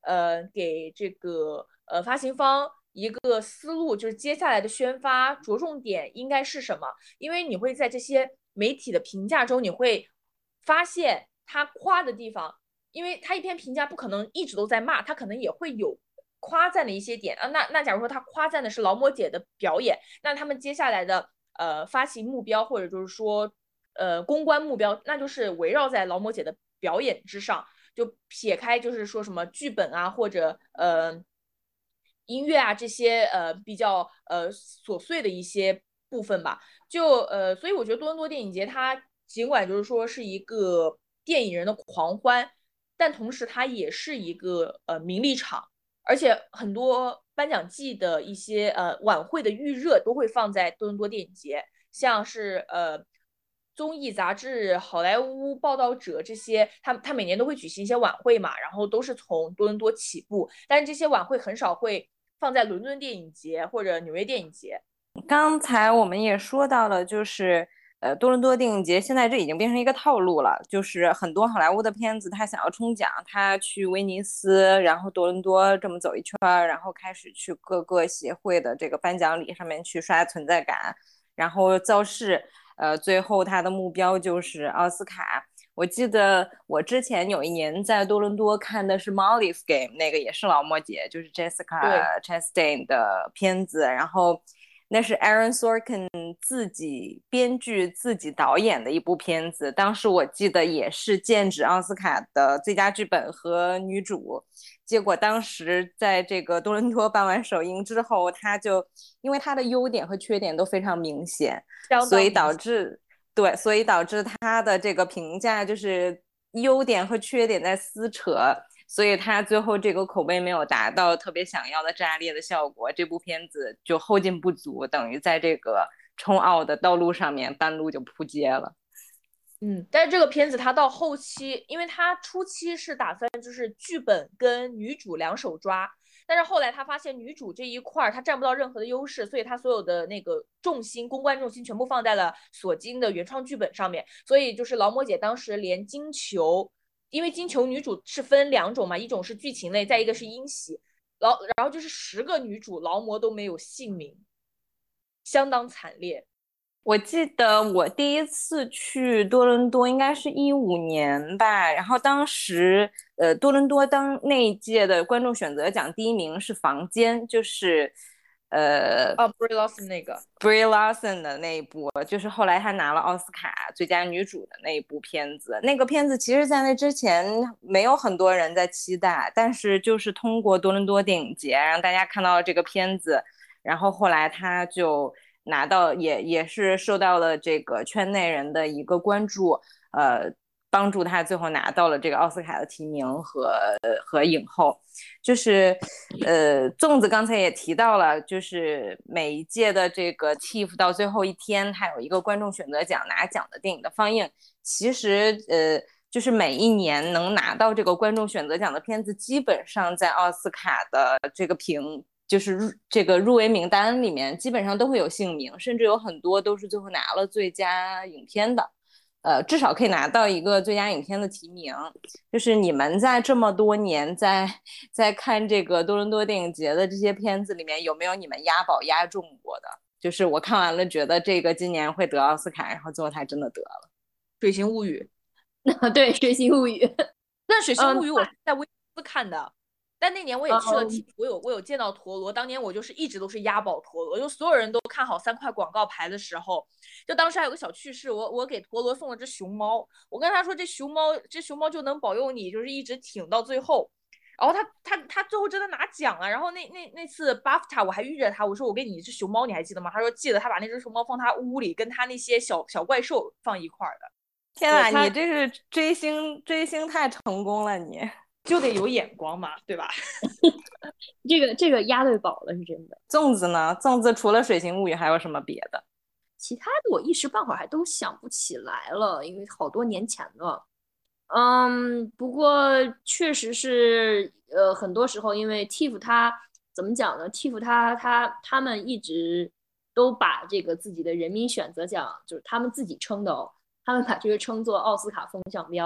给这个发行方一个思路，就是接下来的宣发着重点应该是什么？因为你会在这些媒体的评价中，你会发现他夸的地方，因为他一篇评价不可能一直都在骂，他可能也会有夸赞的一些点啊。那假如说他夸赞的是劳模姐的表演，那他们接下来的发行目标或者就是说公关目标，那就是围绕在劳模姐的表演之上，就撇开就是说什么剧本啊或者音乐啊这些比较琐碎的一些部分吧。所以我觉得多伦多电影节它尽管就是说是一个电影人的狂欢，但同时它也是一个名利场，而且很多颁奖季的一些晚会的预热都会放在多伦多电影节，像是综艺杂志、好莱坞报道者这些，他每年都会举行一些晚会嘛，然后都是从多伦多起步，但是这些晚会很少会放在伦敦电影节或者纽约电影节。 刚才我们也说到了，就是多伦多电影节现在这已经变成一个套路了，就是很多好莱坞的片子，他想要冲奖，他去威尼斯，然后多伦多这么走一圈，然后开始去各个协会的这个颁奖礼上面去刷存在感，然后造势，最后他的目标就是奥斯卡。我记得我之前有一年在多伦多看的是《Molly's Game》，那个也是劳模姐，就是 Jessica Chastain 的片子，然后那是 Aaron Sorkin 自己编剧、自己导演的一部片子。当时我记得也是剑指奥斯卡的最佳剧本和女主。结果当时在这个多伦多办完首映之后，他就因为他的优点和缺点都非常明显，所以导致他的这个评价就是优点和缺点在撕扯。所以他最后这个口碑没有达到特别想要的炸裂的效果，这部片子就后劲不足，等于在这个冲奥的道路上面半路就扑街了。 但是这个片子它到后期，因为它初期是打算就是剧本跟女主两手抓，但是后来他发现女主这一块他占不到任何的优势，所以他所有的那个公关重心全部放在了索金的原创剧本上面。所以就是劳模姐当时连金球，因为金球女主是分两种嘛，一种是剧情类，再一个是音喜，然后就是10个女主劳模都没有姓名，相当惨烈。 我记得我第一次去多伦多应该是2015年吧，然后当时多伦多那一届的观众选择奖第一名是《房间》，就是 Brie Larson 那个 Brie Larson 的那一部，就是后来她拿了奥斯卡最佳女主的那一部片子。那个片子其实在那之前没有很多人在期待，但是就是通过多伦多电影节让大家看到了这个片子，然后后来他就拿到也是受到了这个圈内人的一个关注，帮助他最后拿到了这个奥斯卡的提名和影后。就是粽子刚才也提到了，就是每一届的这个 TIFF 到最后一天，它有一个观众选择奖拿奖的电影的放映。其实就是每一年能拿到这个观众选择奖的片子，基本上在奥斯卡的这个就是这个入围名单里面，基本上都会有姓名，甚至有很多都是最后拿了最佳影片的。至少可以拿到一个最佳影片的提名。就是你们在这么多年在看这个多伦多电影节的这些片子里面，有没有你们押宝押中过的？就是我看完了觉得这个今年会得奥斯卡，然后最后他真的得了。 水形物语对，水形物语。 但水形物语我是在威尼斯看的，但那年我也去了 TIFF，我有见到陀螺。当年我就是一直都是押宝陀螺，就所有人都看好3块广告牌的时候，就当时还有个小趣事，我给陀螺送了只熊猫，我跟他说这熊猫就能保佑你就是一直挺到最后。然后他最后真的拿奖了，然后那次 BAFTA 我还遇着他，我说我给你一只熊猫，你还记得吗？他说记得，他把那只熊猫放他屋里，跟他那些小怪兽放一块的。 天啊，你这是追星太成功了，你就得有眼光嘛，对吧？ 这个押对宝了，是真的。 粽子呢？粽子除了水形物语还有什么别的？ 其他的我一时半会儿还都想不起来了，因为好多年前了。不过确实是，很多时候因为 TIFF 它怎么讲呢？TIFF 他们一直都把这个自己的人民选择奖，就是他们自己称的哦，他们把这个称作奥斯卡风向标。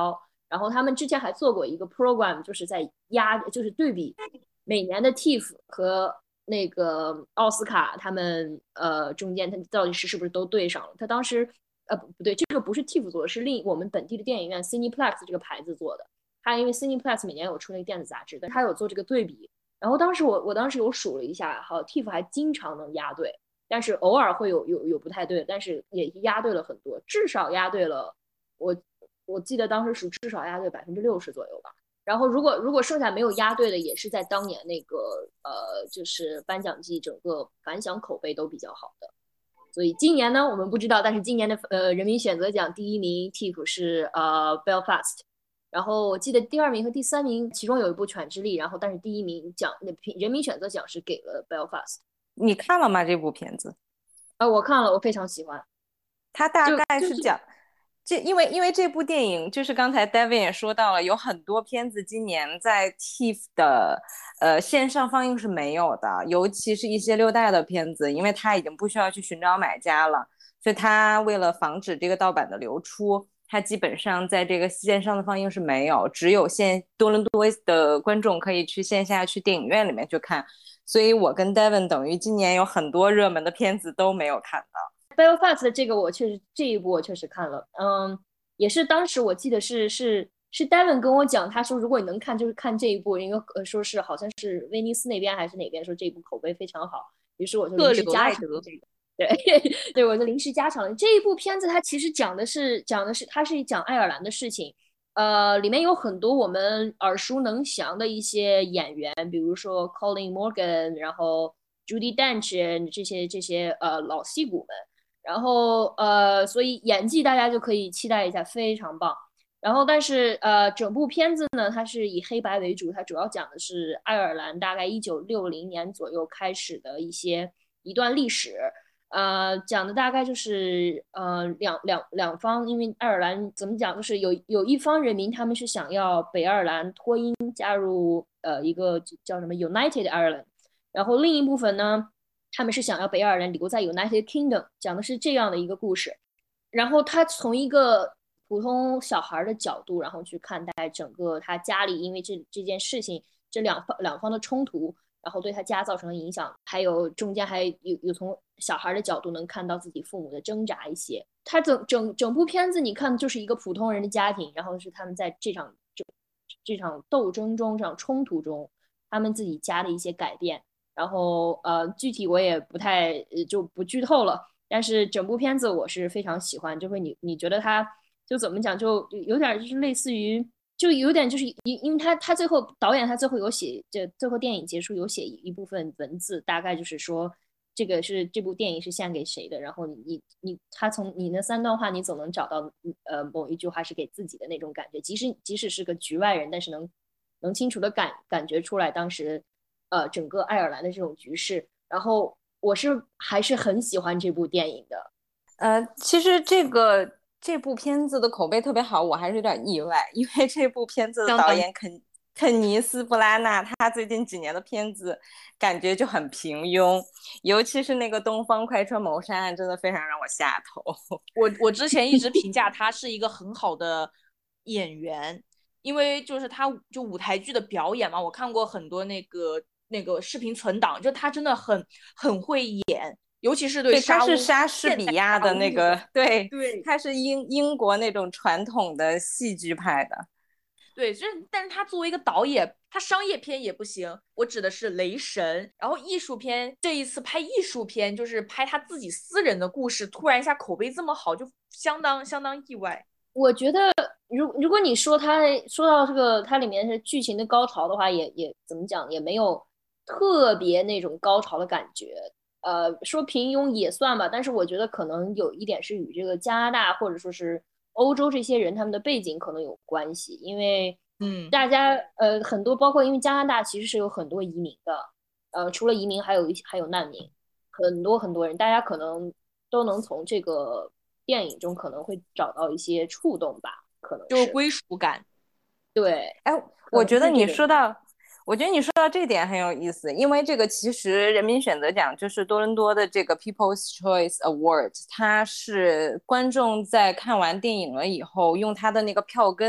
然后他们之前还做过一个 program，就是就是对比每年的 TIFF 和那个奥斯卡他们中间他到底是不是都对上了？他当时不对，这个不是 TIFF 做的，是我们本地的电影院 Cineplex 这个牌子做的。他因为 Cineplex 每年有出那个电子杂志，但他有做这个对比。然后当时我当时有数了一下，好 TIFF 还经常能压对，但是偶尔会有不太对的，但是也压对了很多，至少压对了我记得当时是至少压对60%左右吧。然后如果剩下没有压对的，也是在当年那个就是颁奖季整个反响口碑都比较好的。所以今年呢，我们不知道，但是今年的人民选择奖第一名 TIFF 是Belfast，然后我记得第2名和第3名其中有一部《犬之力》，然后但是第1名奖那人民选择奖是给了 Belfast。 你看了吗？这部片子？ 我看了，我非常喜欢。 它大概是讲因为这部电影就是刚才 Devin 也说到了，有很多片子今年在 TIFF 的线上放映是没有的，尤其是一些6代的片子，因为它已经不需要去寻找买家了，所以它为了防止这个盗版的流出，它基本上在这个线上的放映是没有，只有多伦多的观众可以去线下去电影院里面去看，所以我跟 Devin 等于今年有很多热门的片子都没有看到。 Belfast 的这一部我确实看了，也是当时我记得是 Devin 跟我讲，他说如果你能看就是看这一部，因为说是好像是威尼斯那边还是哪边说这一部口碑非常好，于是我就临时加长了这个。对，我就临时加长了这一部片子。它其实讲的是它是讲爱尔兰的事情，里面有很多我们耳熟能详的一些演员，比如说 Colin Morgan， 然后 Judi Dench 这些老戏骨们。然后所以演技大家就可以期待一下，非常棒。然后但是整部片子呢，它是以黑白为主，它主要讲的是爱尔兰大概1960年左右开始的一段历史。讲的大概就是两方，因为爱尔兰怎么讲，就是有一方人民他们是想要北爱尔兰脱英加入一个叫什么 United Ireland， 然后另一部分呢，他们是想要北爱尔兰留在 United Kingdom， 讲的是这样的一个故事。然后他从一个普通小孩的角度，然后去看待整个他家里因为这件事情，这两方的冲突，然后对他家造成的影响，还有中间还有从小孩的角度能看到自己父母的挣扎一些。他整部片子你看就是一个普通人的家庭，然后是他们在这场斗争中、这场冲突中，他们自己家的一些改变。然后具体我也不太就不剧透了，但是整部片子我是非常喜欢，就会你觉得他就怎么讲，就有点就是类似于。就有点就是因为他最后导演他最后有写，就最后电影结束有写一部分文字，大概就是说这部电影是献给谁的，然后他从你那3段话你总能找到某一句话是给自己的那种感觉，即使是个局外人，但是能清楚的感觉出来当时整个爱尔兰的这种局势，然后我还是很喜欢这部电影的。 其实这部片子的口碑特别好，我还是有点意外，因为这部片子的导演肯尼斯·布拉纳，他最近几年的片子感觉就很平庸，尤其是那个《东方快车谋杀案》，真的非常让我下头。 我之前一直评价他是一个很好的演员，因为就是他就舞台剧的表演嘛，我看过很多那个视频存档，就他真的很会演。尤其是对他是莎士比亚的那个，对， 对， 他是英国那种传统的戏剧派的。 对，但是他作为一个导演，他商业片也不行。我指的是雷神，然后艺术片这一次拍艺术片，就是拍他自己私人的故事，突然一下口碑这么好，就相当意外。 我觉得如果你说到这个它里面是剧情的高潮的话，也怎么讲，也没有特别那种高潮的感觉。说平庸也算吧，但是我觉得可能有一点是与这个加拿大或者说是欧洲这些人他们的背景可能有关系，因为大家很多包括因为加拿大其实是有很多移民的，除了移民还有难民，很多人，大家可能都能从这个电影中可能会找到一些触动吧，可能就是归属感。 对， 我觉得你说到这点很有意思，因为这个其实人民选择奖就是多伦多的这个 People's Choice Award， 它是观众在看完电影了以后，用他的那个票根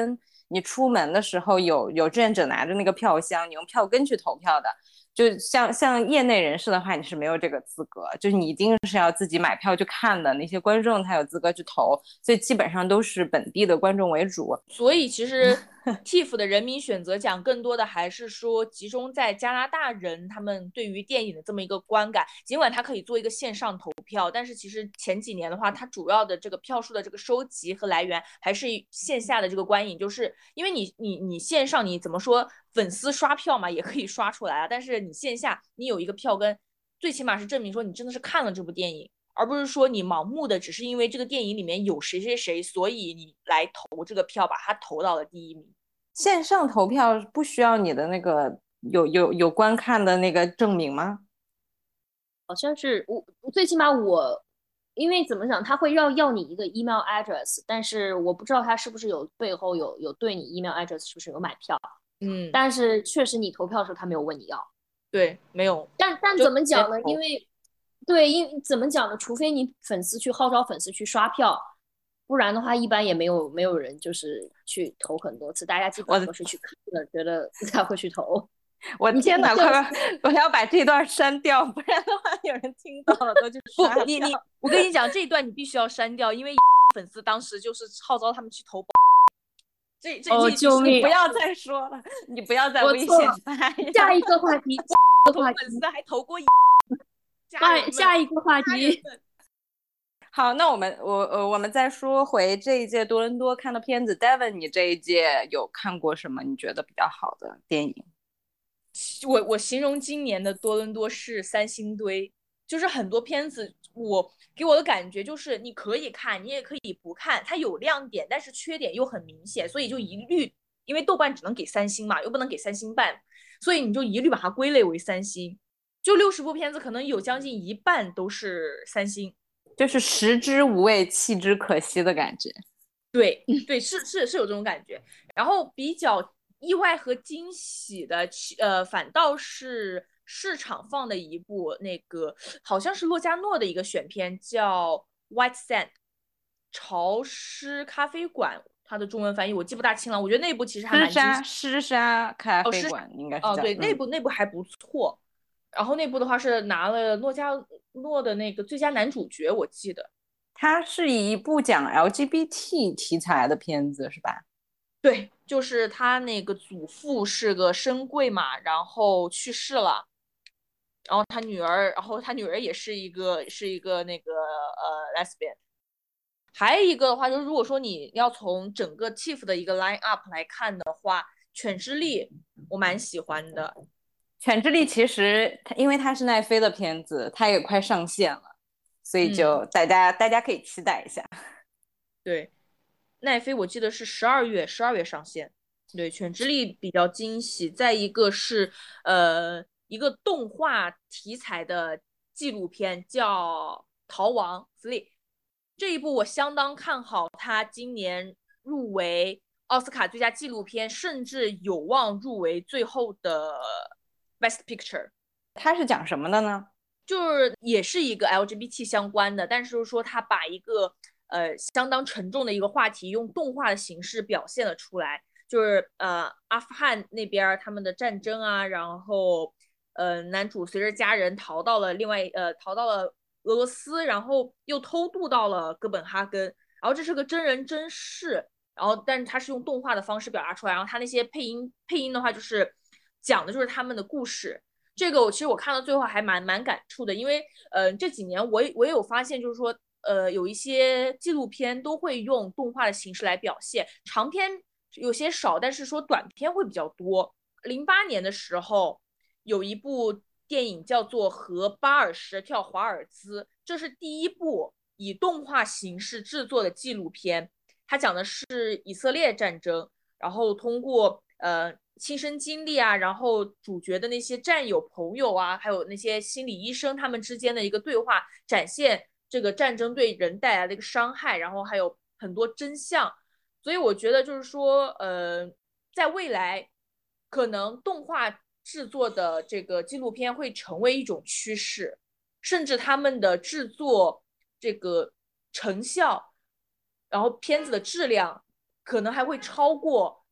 你出门的时候有志愿者拿着那个票箱，你用票根去投票的。就像业内人士的话，你是没有这个资格，就是你一定是要自己买票去看的，那些观众才有资格去投，所以基本上都是本地的观众为主。 所以其实 TIFF 的人民选择奖更多的还是说集中在加拿大人他们对于电影的这么一个观感，尽管它可以做一个线上投票，但是其实前几年的话，它主要的这个票数的这个收集和来源还是线下的这个观影，就是因为你线上你怎么说粉丝刷票嘛也可以刷出来啊，但是你线下你有一个票根，最起码是证明说你真的是看了这部电影，而不是说你盲目的只是因为这个电影里面有谁谁谁，所以你来投这个票，把它投到了第一名。 线上投票不需要你的那个有观看的那个证明吗？ 好像是我最起码我，因为怎么讲，他会要你一个 email address，但是我不知道他是不是有背后有对你 email address 是不是有买票，但是确实你投票的时候他没有问你要。 对，没有。 但怎么讲呢？因为怎么讲呢？除非你粉丝去号召粉丝去刷票，不然的话，一般也没有人就是去投很多次，大家基本上都是去看了，觉得才会去投。 我天哪！快，我要把这段删掉，不然的话有人听到了都去刷票。 我跟你讲，这一段你必须要删掉，因为粉丝当时就是号召他们去投。 救命！ 你不要再说了，你不要再危险发言。 下一个话题， 粉丝还投过。 下一个话题。 好，那我们再说回这一届多伦多看的片子。Devin， 你这一届有看过什么你觉得比较好的电影？ 我形容今年的多伦多是三星堆，就是很多片子给我的感觉就是你可以看，你也可以不看，它有亮点，但是缺点又很明显，所以就一律，因为豆瓣只能给3星嘛，又不能给3星半，所以你就一律把它归类为3星。就60部片子，可能有将近一半都是3星， 就是食之无味，弃之可惜的感觉。 对对，是有这种感觉。然后比较意外和惊喜的，反倒是市场放的一部那个好像是洛迦诺的一个选片，叫《White Sand》潮湿咖啡馆，它的中文翻译我记不大清了。我觉得那部其实还蛮惊喜。 湿沙咖啡馆应该是对，那部还不错。然后那部的话是拿了洛迦诺的那个最佳男主角，我记得。 它是一部讲 LGBT 题材的片子，是吧？ 对，就是他那个祖父是个深柜嘛，然后去世了，然后他女儿也是一个那个lesbian。还有一个的话，就是如果说你要从整个 TIFF 的一个 line up 来看的话，犬之力我蛮喜欢的。 犬之力其实因为它是奈飞的片子，它也快上线了，所以就大家可以期待一下。 对，奈飞我记得是12月上线。对，犬之力比较惊喜。再一个是一个动画题材的纪录片叫《逃亡 Flee》，这一部我相当看好，它今年入围奥斯卡最佳纪录片，甚至有望入围最后的 Best Picture。 它是讲什么的呢？ 就是也是一个 LGBT 相关的，但是就是说他把一个相当沉重的一个话题用动画的形式表现了出来，就是阿富汗那边他们的战争啊，然后男主随着家人逃到了俄罗斯，然后又偷渡到了哥本哈根，然后这是个真人真事，然后但是他是用动画的方式表达出来，然后他那些配音的话就是讲的就是他们的故事。这个其实我看到最后还蛮感触的，因为这几年我也有发现，就是说有一些纪录片都会用动画的形式来表现，长片有些少，但是说短片会比较多。08年的时候有一部电影叫做《和巴尔什跳华尔兹》，这是第一部以动画形式制作的纪录片，它讲的是以色列战争，然后通过亲身经历啊，然后主角的那些战友朋友啊，还有那些心理医生他们之间的一个对话，展现这个战争对人带来的一个伤害，然后还有很多真相。所以我觉得就是说在未来可能动画制作的这个纪录片会成为一种趋势，甚至他们的制作这个成效，然后片子的质量可能还会超过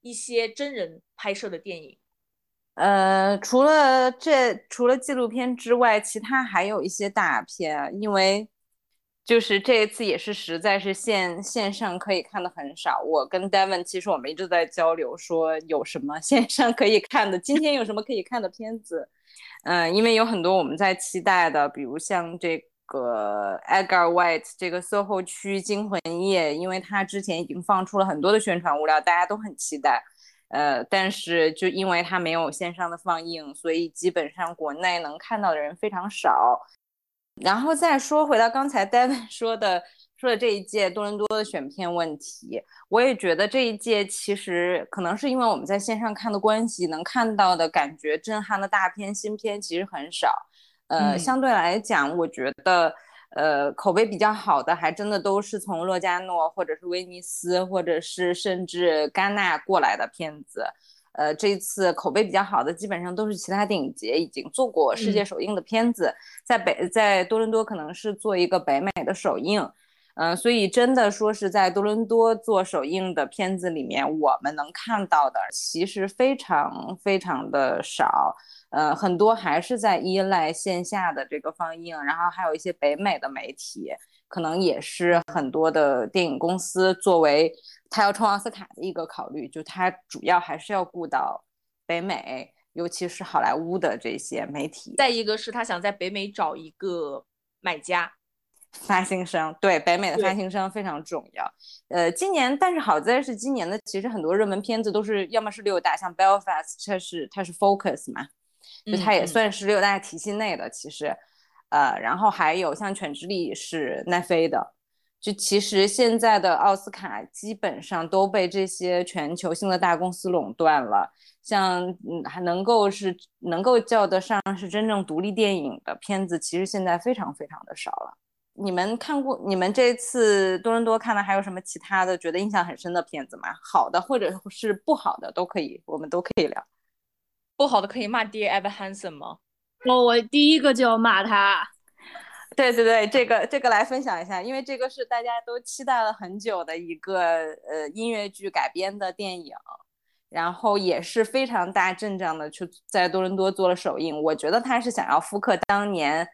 一些真人拍摄的电影？ 除了纪录片之外，其他还有一些大片，因为就是这一次也是实在是线上可以看的很少。我跟 Devin 其实我们一直在交流，说有什么线上可以看的，今天有什么可以看的片子。因为有很多我们在期待的，比如像这个 Edgar White 这个 SOHO 区惊魂夜，因为他之前已经放出了很多的宣传物料，大家都很期待。但是就因为它没有线上的放映，所以基本上国内能看到的人非常少。然后再说回到刚才 Devin 说的这一届多伦多的选片问题，我也觉得这一届其实可能是因为我们在线上看的关系，能看到的感觉震撼的大片新片其实很少。相对来讲，我觉得口碑比较好的还真的都是从洛迦诺或者是威尼斯或者是甚至戛纳过来的片子。这一次口碑比较好的基本上都是其他电影节已经做过世界首映的片子，在多伦多可能是做一个北美的首映。所以真的说是在多伦多做首映的片子里面，我们能看到的其实非常非常的少。很多还是在依赖线下的这个放映，然后还有一些北美的媒体，可能也是很多的电影公司作为他要冲奥斯卡的一个考虑，就他主要还是要顾到北美，尤其是好莱坞的这些媒体。 再一个是他想在北美找一个买家。 发行商，对，北美的发行商非常重要。今年，但是好在是今年的其实很多热门片子都是要么是六大，像 Belfast 它是 Focus 嘛，就它也算是六大体系内的其实。然后还有像犬之力是奈飞的。就其实现在的奥斯卡基本上都被这些全球性的大公司垄断了，像还能够叫得上是真正独立电影的片子，其实现在非常非常的少了。你们这次多伦多看的还有什么其他的觉得印象很深的片子吗？好的或者是不好的都可以，我们都可以聊。 不好的可以骂 Dear Evan Hansen 吗？ 我第一个就要骂他。 对对对，这个来分享一下，因为这个是大家都期待了很久的一个音乐剧改编的电影，然后也是非常大阵仗的去在多伦多做了首映。我觉得他是想要复刻当年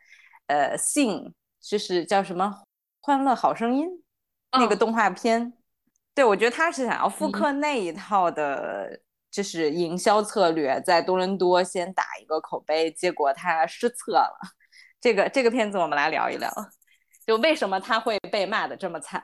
Sing 就是叫什么《欢乐好声音》那个动画片。对，我觉得他是想要复刻那一套的，就是营销策略，在多伦多先打一个口碑，结果他失策了。这个片子我们来聊一聊，就为什么他会被骂的这么惨。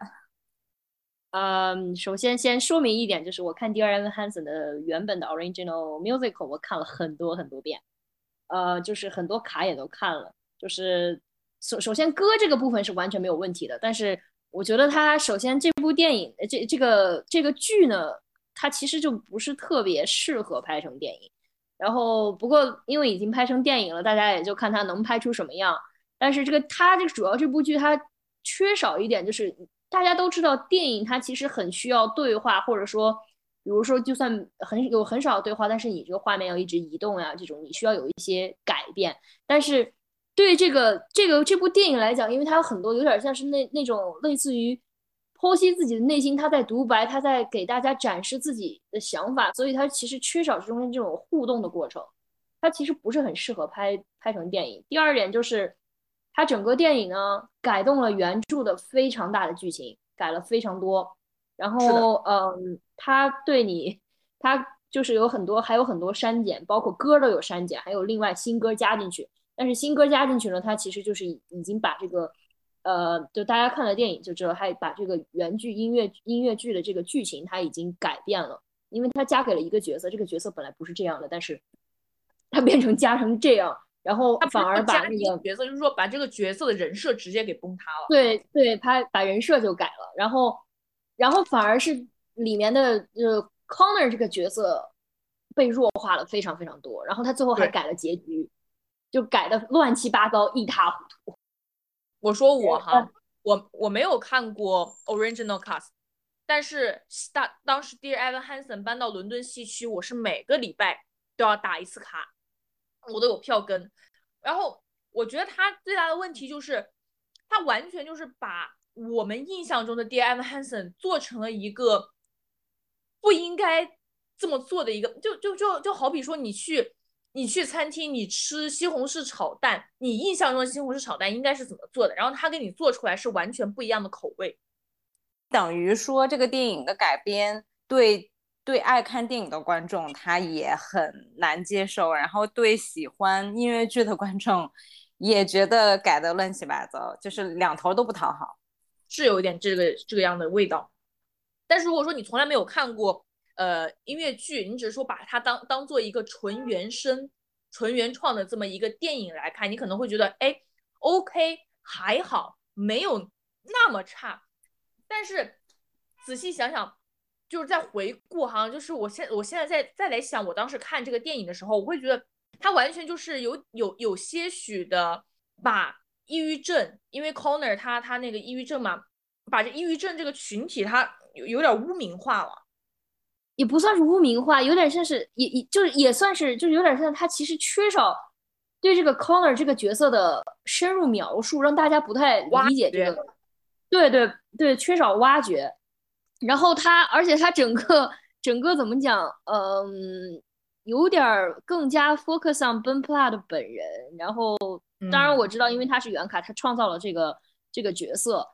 首先先说明一点，就是我看 Dear Evan Hansen 的原本的 original musical， 我看了很多很多遍，就是很多卡也都看了。就是首先歌这个部分是完全没有问题的，但是我觉得他首先这部电影这个剧呢，它其实就不是特别适合拍成电影。然后不过因为已经拍成电影了，大家也就看他能拍出什么样。但是他这个主要这部剧它缺少一点，就是大家都知道电影它其实很需要对话，或者说比如说就算很少对话，但是你这个画面要一直移动呀，这种你需要有一些改变。但是对于这部电影来讲，因为它有很多有点像是那种类似于剖析自己的内心，他在独白，他在给大家展示自己的想法，所以他其实缺少中间这种互动的过程，它其实不是很适合拍成电影。第二点就是，它整个电影呢改动了原著的非常大的剧情，改了非常多。然后它对你，它就是还有很多删减，包括歌都有删减，还有另外新歌加进去。但是新歌加进去呢，它其实就是已经把这个就大家看了电影就知道，还把这个原剧音乐剧的这个剧情，它已经改变了，因为它加给了一个角色，这个角色本来不是这样的，但是它变成加成这样，然后反而把那个角色，就是说把这个角色的人设直接给崩塌了。 对对，他把人设就改了，然后反而是里面的Connor 这个角色被弱化了非常非常多，然后他最后还改了结局，就改的乱七八糟，一塌糊涂。 我说我没有看过 original cast， 但是当时 Dear Evan Hansen 搬到伦敦西区，我是每个礼拜都要打一次卡，我都有票根。然后我觉得他最大的问题就是，他完全就是把我们印象中的 Dear Evan Hansen 做成了一个不应该这么做的一个，就好比说你去餐厅，你吃西红柿炒蛋，你印象中的西红柿炒蛋应该是怎么做的，然后他给你做出来是完全不一样的口味。 等于说这个电影的改编对爱看电影的观众他也很难接受，然后对喜欢音乐剧的观众也觉得改得乱七八糟，就是两头都不讨好。 是有一点这个样的味道。但是如果说你从来没有看过音乐剧，你只是说把它当做一个纯原声、纯原创的这么一个电影来看，你可能会觉得哎 OK 还好，没有那么差。但是仔细想想，就是在回顾哈，就是我现在再来想，我当时看这个电影的时候，我会觉得它完全就是有些许的把抑郁症，因为 Connor 他那个抑郁症嘛，把这抑郁症这个群体他有点污名化了。 也不算是污名化，有点像是也算是就是有点像他其实缺少对这个 Connor 这个角色的深入描述，让大家不太理解这个。对对对，缺少挖掘。然后而且他整个怎么讲，有点更加 focus on Ben Platt 本人。然后当然我知道，因为他是原卡，他创造了这个角色，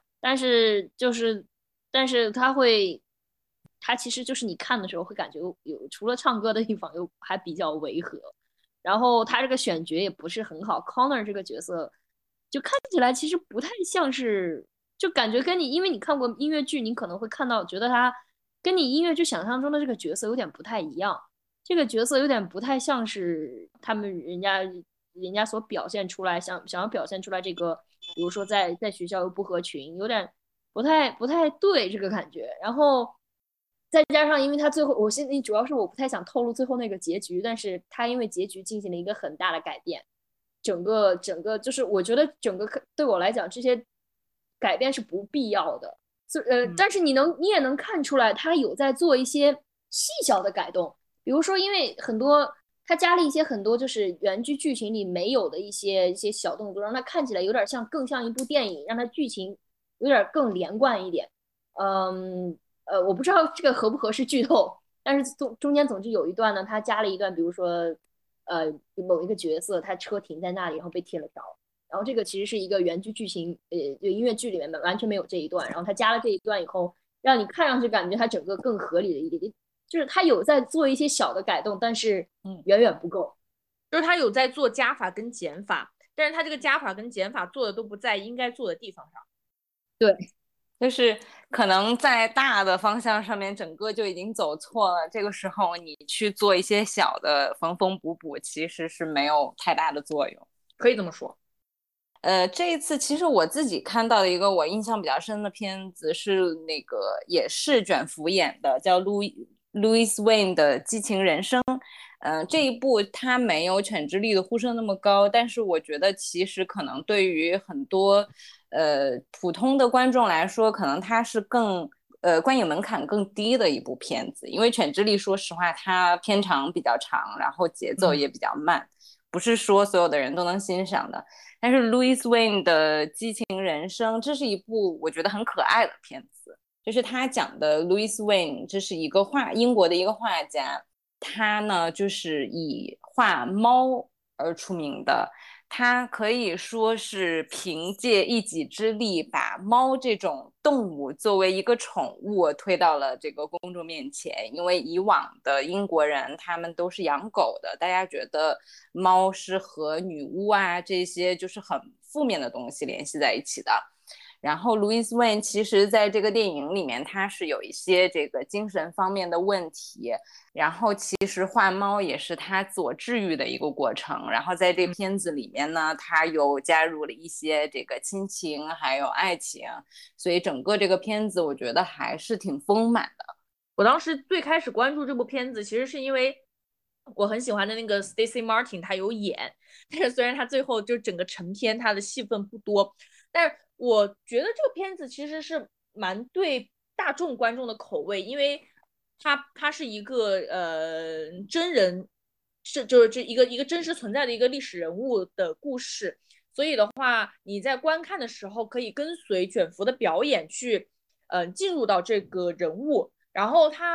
但是他其实就是你看的时候会感觉有除了唱歌的地方又还比较违和。然后他这个选角也不是很好，Connor 这个角色就看起来其实不太像是，就感觉跟你因为你看过音乐剧，你可能会看到觉得他跟你音乐剧想象中的这个角色有点不太一样，这个角色有点不太像是他们人家所表现出来想要表现出来这个，比如说在学校又不合群，有点不太对这个感觉。然后再加上因为他最后，我现在主要是我不太想透露最后那个结局，但是他因为结局进行了一个很大的改变，整个就是我觉得整个对我来讲这些改变是不必要的。但是你也能看出来他有在做一些细小的改动，比如说因为很多他加了一些很多就是原剧情里没有的一些小动作，让它看起来有点更像一部电影，让它剧情有点更连贯一点。我不知道这个合不合适剧透，但是中间总之有一段呢，他加了一段，比如说某一个角色他车停在那里，然后被贴了条，然后这个其实是一个原剧情，就音乐剧里面的完全没有这一段，然后他加了这一段以后，让你看上去感觉它整个更合理的一点，就是他有在做一些小的改动，但是远远不够。 就是他有在做加法跟减法，但是他这个加法跟减法做的都不在应该做的地方上。 对， 就是可能在大的方向上面整个就已经走错了，这个时候你去做一些小的缝缝补补，其实是没有太大的作用。 可以这么说。 这一次其实我自己看到的一个我印象比较深的片子是那个也是卷福演的，叫Louis Wain 的《激情人生》。这一部它没有犬之力的呼声那么高，但是我觉得其实可能对于很多普通的观众来说，可能它是更观影门槛更低的一部片子，因为犬之力说实话它片长比较长，然后节奏也比较慢，不是说所有的人都能欣赏的。但是 Louis Wain 的《激情人生》这是一部我觉得很可爱的片子，就是他讲的 Louis Wain 这是一个英国的一个画家，他呢就是以画猫而出名的。他可以说是凭借一己之力，把猫这种动物作为一个宠物推到了这个公众面前。因为以往的英国人他们都是养狗的，大家觉得猫是和女巫啊这些就是很负面的东西联系在一起的。然后 Louis Wain 其实在这个电影里面他是有一些这个精神方面的问题，然后其实画猫也是他自我治愈的一个过程。然后在这片子里面呢，他又加入了一些这个亲情还有爱情，所以整个这个片子我觉得还是挺丰满的。 我当时最开始关注这部片子其实是因为我很喜欢的那个 Stacey Martin 他有演，但是虽然他最后就整个成片他的戏份不多，但是我觉得这个片子其实是蛮对大众观众的口味，因为它是一个真人，就是这一个真实存在的一个历史人物的故事，所以的话你在观看的时候可以跟随卷福的表演去进入到这个人物，然后他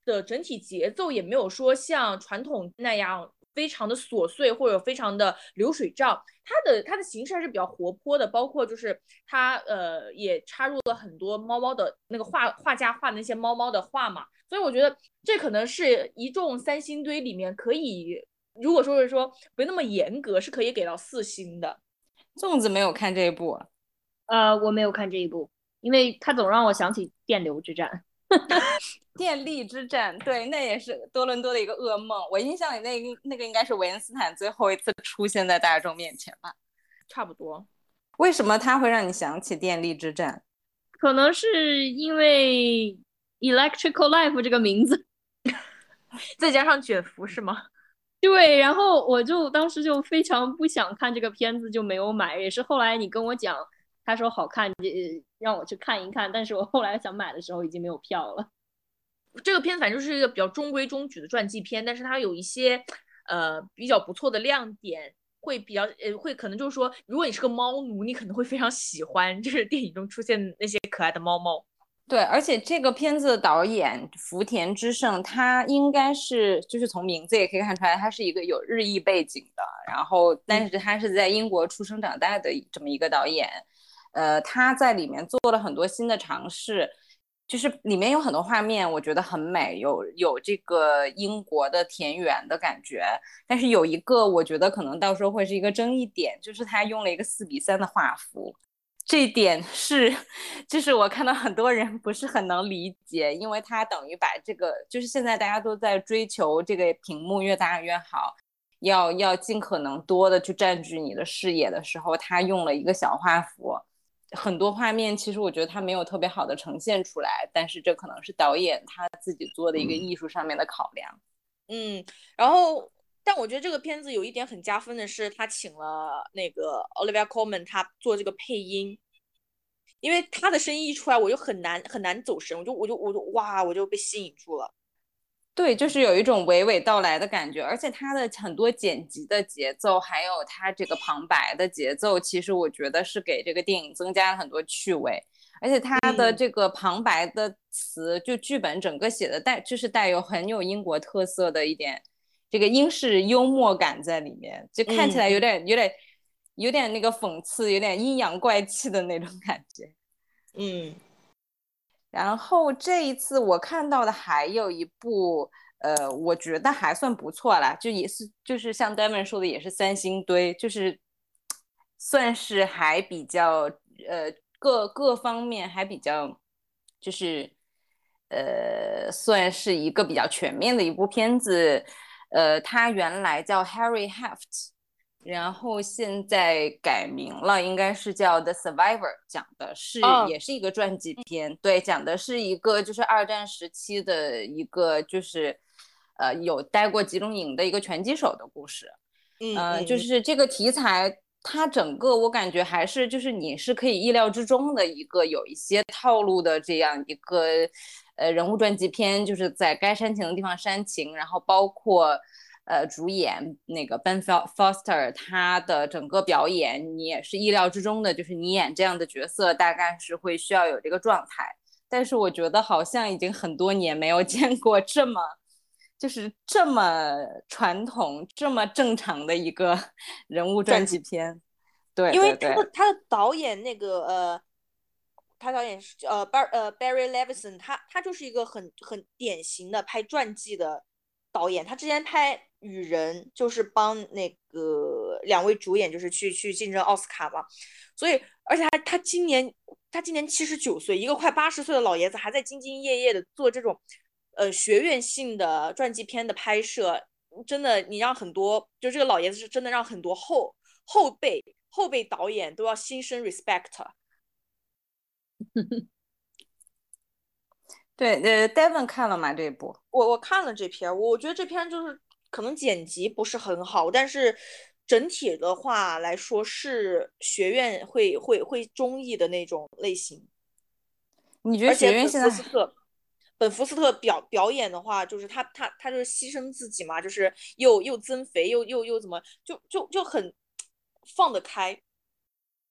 的整体节奏也没有说像传统那样非常的琐碎或者非常的流水账，它的形式还是比较活泼的，包括就是它也插入了很多猫猫的那个画家画的那些猫猫的画嘛，所以我觉得这可能是一众三星堆里面可以，如果说是说不那么严格，是可以给到4星的。 粽子没有看这一部， 我没有看这一部，因为它总让我想起电流之战。 电力之战，对，那也是多伦多的一个噩梦。我印象里那个应该是维恩斯坦最后一次出现在大众面前吧？ 差不多。 为什么它会让你想起电力之战？ 可能是因为 Electrical Life 这个名字。 再加上卷福是吗？ 对，然后我就当时就非常不想看这个片子，就没有买。也是后来你跟我讲，他说好看，让我去看一看。但是我后来想买的时候已经没有票了。 这个片反正就是一个比较中规中矩的传记片，但是它有一些比较不错的亮点，会比较会可能就是说，如果你是个猫奴，你可能会非常喜欢，就是电影中出现那些可爱的猫猫。 对，而且这个片子的导演福田之胜，他应该是就是从名字也可以看出来，他是一个有日裔背景的，然后但是他是在英国出生长大的这么一个导演，他在里面做了很多新的尝试，就是里面有很多画面，我觉得很美，有这个英国的田园的感觉，但是有一个我觉得可能到时候会是一个争议点，就是他用了一个4:3的画幅。这一点是，就是我看到很多人不是很能理解，因为他等于把这个，就是现在大家都在追求这个屏幕越大越好，要尽可能多的去占据你的视野的时候，他用了一个小画幅，很多画面其实我觉得他没有特别好的呈现出来，但是这可能是导演他自己做的一个艺术上面的考量。 然后但我觉得这个片子有一点很加分的是，他请了那个 Olivia Colman，他做这个配音，因为他的声音一出来，我就很难走神，我就哇，我就被吸引住了。 对，就是有一种娓娓道来的感觉，而且它的很多剪辑的节奏，还有它这个旁白的节奏，其实我觉得是给这个电影增加了很多趣味。而且它的这个旁白的词，就剧本整个写的就是带有很有英国特色的一点这个英式幽默感在里面，就看起来有点那个讽刺，有点阴阳怪气的那种感觉。然后这一次我看到的还有一部，我觉得还算不错啦，就也是就是像 Devin 说的，也是三星堆，就是算是还比较各方面还比较就是算是一个比较全面的一部片子，它原来叫 Harry Heft。然后现在改名了，应该是叫《The Survivor》，讲的是也是一个传记片，对，讲的是一个就是二战时期的一个就是有待过集中营的一个拳击手的故事。就是这个题材，它整个我感觉还是就是你是可以意料之中的一个有一些套路的这样一个人物传记片，就是在该煽情的地方煽情，然后包括。主演那个 Ben Foster， 他的整个表演你也是意料之中的，就是你演这样的角色大概是会需要有这个状态，但是我觉得好像已经很多年没有见过就是这么传统、这么正常的一个人物传记片。对因为对对， 他的导演那个他导演是Barry Levinson，他就是一个很典型的拍传记的导演。他之前拍《雨人》就是帮那个2位主演就是去竞争奥斯卡嘛，所以而且他今年79岁，一个快80岁的老爷子还在兢兢业业的做这种学院性的传记片的拍摄，真的你让很多就这个老爷子是真的让很多后辈导演都要心生 respect。 对Devin 看了吗？这一部？ 我看了这篇，我觉得这篇就是可能剪辑不是很好，但是整体的话来说是学院会中意的那种类型。 你觉得而且学院现在本福斯特表演的话，就是他就是牺牲自己嘛，就是又增肥又怎么就很放得开。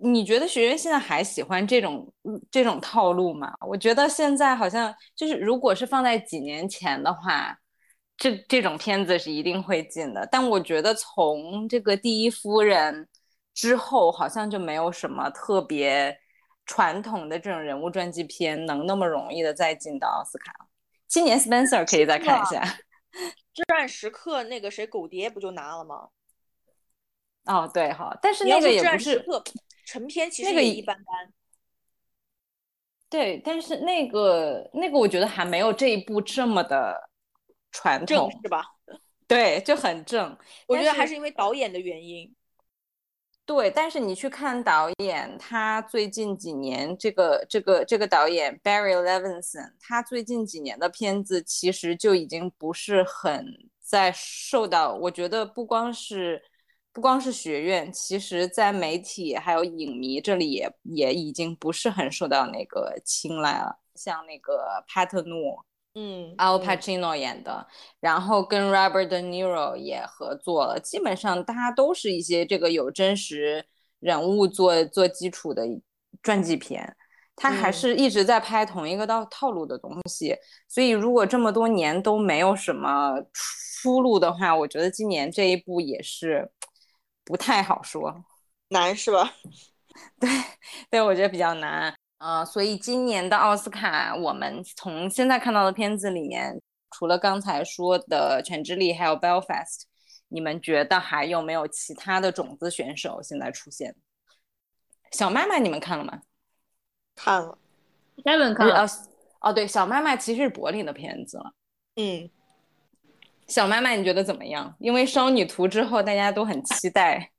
你觉得学院现在还喜欢这种套路吗？我觉得现在好像就是，如果是放在几年前的话，这种片子是一定会进的。但我觉得从这个第一夫人之后，好像就没有什么特别传统的这种人物传记片能那么容易的再进到奥斯卡了。今年 Spencer 可以再看一下。 至暗时刻那个谁狗蝶不就拿了吗？ 哦，对哈，但是那个你要说至也不是暗时刻成片，其实那个也一般般。 对，但是那个，我觉得还没有这一部这么的传统， 正是吧？ 对，就很正。 我觉得还但是是因为导演的原因。 对，但是你去看导演，他最近几年这个导演 Barry Levinson，他最近几年的片子其实就已经不是很在受到，我觉得不光是学院，其实在媒体还有影迷这里也已经不是很受到那个青睐了，像那个帕特诺。Al 嗯嗯 Pacino 演的，然后跟 Robert De Niro 也合作了，基本上大家都是一些这个有真实人物做基础的传记片，他还嗯， 是一直在拍同一个套路的东西，所以如果这么多年都没有什么出路的话，我觉得今年这一部也是不太好说。 难是吧？ 对，我觉得比较难。所以今年的奥斯卡，我们从现在看到的片子里面，除了刚才说的《全智利》还有《Belfast》，你们觉得还有没有其他的种子选手现在出现？小麦麦你们看了吗？ 看了。 Kevin 不是， 看了， 哦，对，小麦麦其实是柏林的片子了。 嗯， 小麦麦你觉得怎么样？因为《双女图》之后，大家都很期待。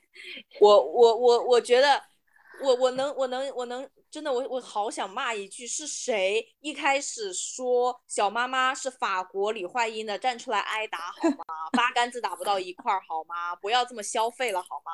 我觉得，我能，真的我好想骂一句，是谁一开始说小妈妈是法国李焕英的，站出来挨打好吗？八竿子打不到一块儿好吗？不要这么消费了好吗？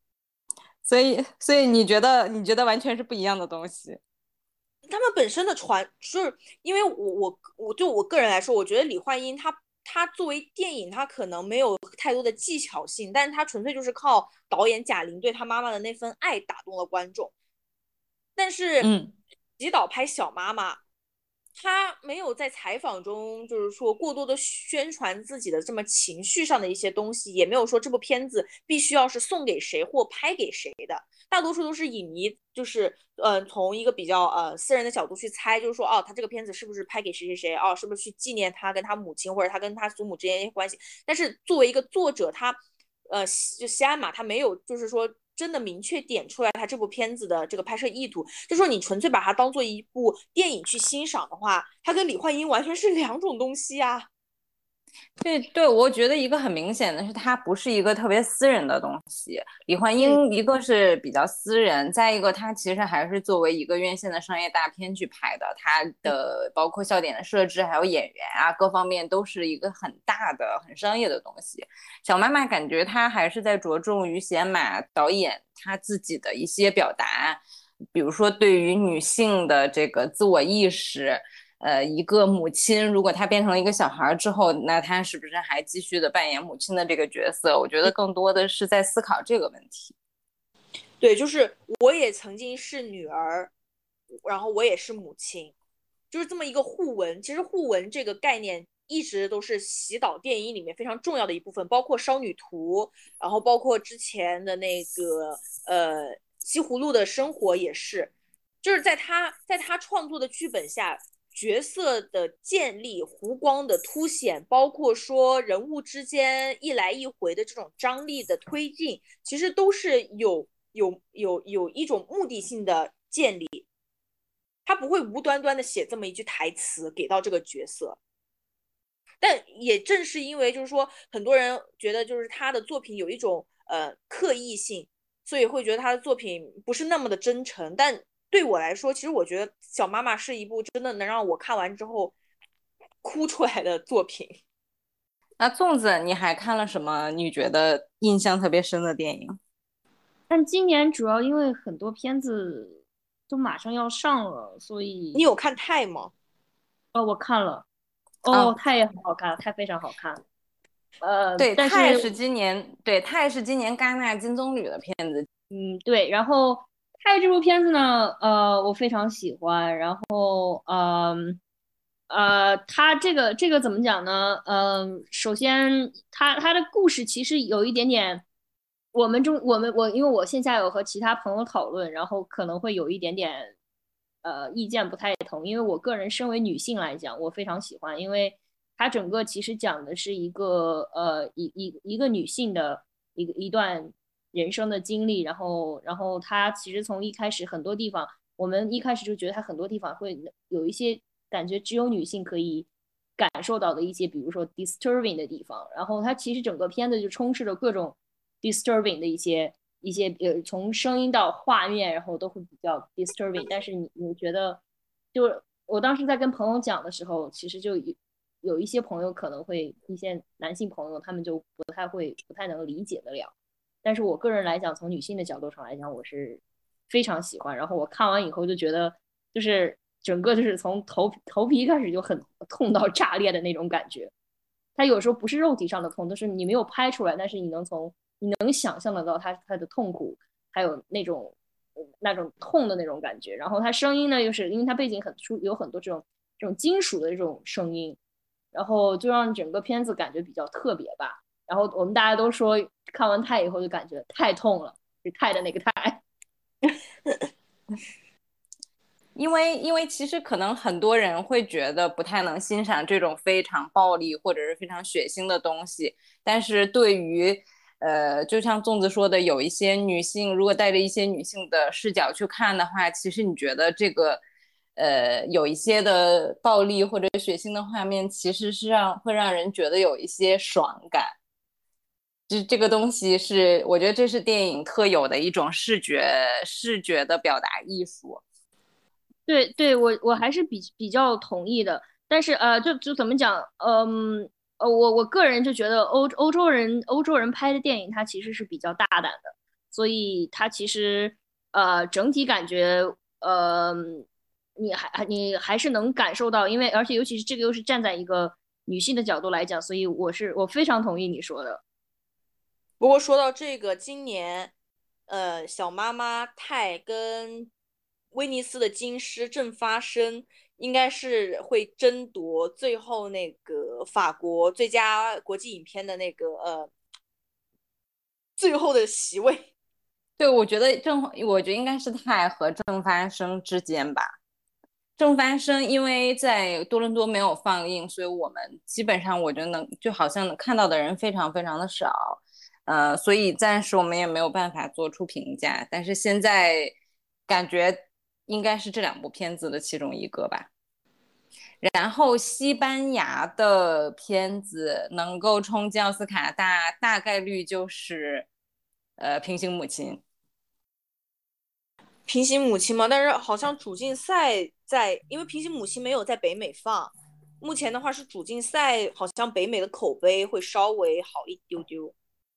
所以你觉得完全是不一样的东西。 他们本身的就是因为我个人来说，我觉得李焕英她作为电影，她可能没有太多的技巧性，但是她纯粹就是靠导演贾玲对她妈妈的那份爱打动了观众。但是嗯。 吉岛拍小妈妈，他没有在采访中就是说过多的宣传自己的这么情绪上的一些东西，也没有说这部片子必须要是送给谁或拍给谁的，大多数都是影迷就是从一个比较私人的角度去猜，就是说哦他这个片子是不是拍给谁谁谁哦，是不是去纪念他跟他母亲或者他跟他祖母之间的关系，但是作为一个作者，他就西安嘛，他没有就是说真的明确点出来他这部片子的这个拍摄意图，就说你纯粹把它当做一部电影去欣赏的话，它跟李焕英完全是两种东西啊。 对对，我觉得一个很明显的是，它不是一个特别私人的东西。李焕嗯， 英一个是比较私人，再一个它其实还是作为一个院线的商业大片去拍的，它的包括笑点的设置，还有演员啊各方面都是一个很大的、很商业的东西。小妈妈感觉她还是在着重于显马导演他自己的一些表达，比如说对于女性的这个自我意识。一个母亲，如果她变成了一个小孩之后，那她是不是还继续的扮演母亲的这个角色？我觉得更多的是在思考这个问题。 对，就是我也曾经是女儿，然后我也是母亲，就是这么一个互文。其实互文这个概念一直都是洗导电影里面非常重要的一部分，包括《烧女图》，然后包括之前的那个西葫芦的生活也是，就是在他创作的剧本下，角色的建立、弧光的凸显，包括说人物之间一来一回的这种张力的推进，其实都是有一种目的性的建立。他不会无端端的写这么一句台词给到这个角色。但也正是因为就是说，很多人觉得就是他的作品有一种刻意性，所以会觉得他的作品不是那么的真诚。但对我来说，其实我觉得《小妈妈》是一部真的能让我看完之后哭出来的作品。 那粽子，你还看了什么？你觉得印象特别深的电影？ 但今年主要因为很多片子都马上要上了，所以你有看《泰》吗？ 我看了， 啊， 太也很好看了，太非常好看了。 对， 但是他也是今年戛纳金棕榈的片子。 对，然后泰这部片子呢，我非常喜欢。然后，它这个怎么讲呢？首先它的故事其实有一点点，因为我线下有和其他朋友讨论，然后可能会有一点点意见不太同。因为我个人身为女性来讲，我非常喜欢，因为它整个其实讲的是一个一个女性的一段人生的经历。然后它其实从一开始很多地方，我们一开始就觉得它很多地方会有一些感觉只有女性可以感受到的一些，比如说 disturbing 的地方。然后它其实整个片子就充斥着各种 disturbing 的一些从声音到画面，然后都会比较 disturbing。但是你觉得，就我当时在跟朋友讲的时候，其实就有一些朋友可能会一些男性朋友，他们就不太能理解得了。但是我个人来讲，从女性的角度上来讲，我是非常喜欢。然后我看完以后就觉得，就是整个就是从头皮开始就很痛到炸裂的那种感觉。它有时候不是肉体上的痛，就是你没有拍出来，但是你能想象得到它的痛苦，还有那种痛的那种感觉。然后它声音呢，又是因为它背景有很多这种金属的这种声音，然后就让整个片子感觉比较特别吧。然后我们大家都说看完泰以后就感觉太痛了，是泰的那个泰。 因为其实可能很多人会觉得不太能欣赏这种非常暴力或者是非常血腥的东西，但是对于就像粽子说的，有一些女性如果带着一些女性的视角去看的话，其实你觉得这个有一些的暴力或者血腥的画面，其实是会让人觉得有一些爽感。这个东西是我觉得这是电影特有的一种视觉的表达艺术。 对对，我还是比较同意的。但是就怎么讲，我个人就觉得欧洲人拍的电影，它其实是比较大胆的，所以它其实整体感觉你还是能感受到。因为而且尤其是这个又是站在一个女性的角度来讲，所以我非常同意你说的。 不过说到这个，今年，小妈妈泰跟威尼斯的金狮正发生，应该是会争夺最后那个法国最佳国际影片的那个最后的席位。 对，我觉得应该是泰和正发生之间吧。正翻身，因为在多伦多没有放映，所以我们基本上我觉得就好像能看到的人非常非常的少，所以暂时我们也没有办法做出评价。但是现在感觉应该是这两部片子的其中一个吧。然后西班牙的片子能够冲击奥斯卡大概率就是《平行母亲》。 平行母亲嘛，但是好像主竞赛因为平行母亲没有在北美放，目前的话是主竞赛，好像北美的口碑会稍微好一丢丢。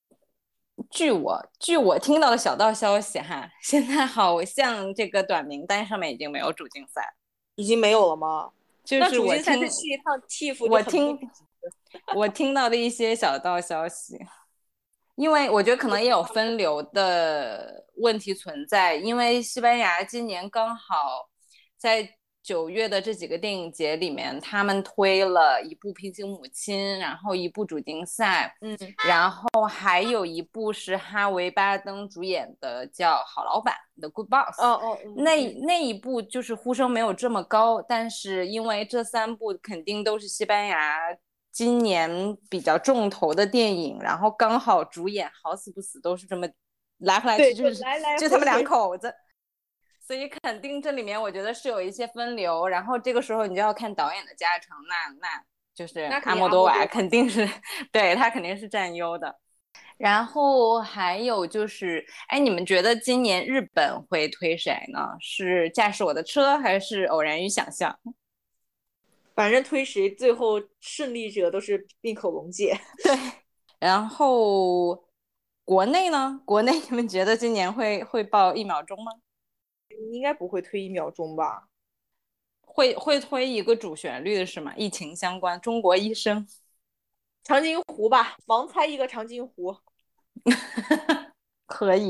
据我听到的小道消息哈，现在好像这个短名单上面已经没有主竞赛， 已经没有了吗？ 就是那主竞赛再去一趟 TIFF 就我听很不值。 我听到的一些小道消息，因为我觉得可能也有分流的问题存在，因为西班牙今年刚好在9月的这几个电影节里面，他们推了一部《平行母亲》，然后一部主竞赛，然后还有一部是哈维·巴登主演的，叫《好老板》的 Good Boss。那一部就是呼声没有这么高，但是因为这3部肯定都是西班牙今年比较重头的电影，然后刚好主演好死不死都是这么来回来去，就他们两口子，所以肯定这里面我觉得是有一些分流。然后这个时候你就要看导演的加成，那就是阿莫多瓦肯定是对他肯定是占优的。然后还有就是，哎，你们觉得今年日本会推谁呢？是驾驶我的车，还是偶然与想象？ 反正推谁，最后胜利者都是闭口龙介。 对，然后国内呢？国内你们觉得今年会报1秒钟吗？ 应该不会推1秒钟吧？ 会推一个主旋律的是吗？疫情相关，中国医生， 长津湖吧，盲猜一个长津湖。 可以。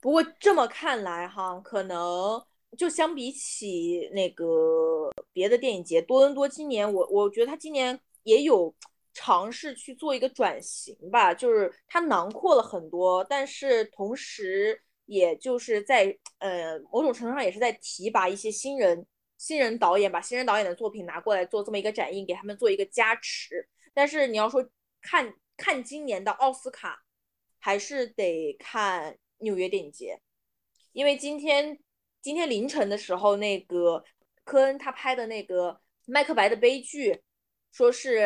不过这么看来哈，可能就相比起那个别的电影节，多伦多今年我觉得他今年也有尝试去做一个转型吧，就是它囊括了很多，但是同时也就是在某种程度上也是在提拔一些新人导演，把新人导演的作品拿过来做这么一个展映，给他们做一个加持。但是你要说看看今年的奥斯卡，还是得看纽约电影节，因为今天凌晨的时候，那个科恩他拍的那个麦克白的悲剧，说是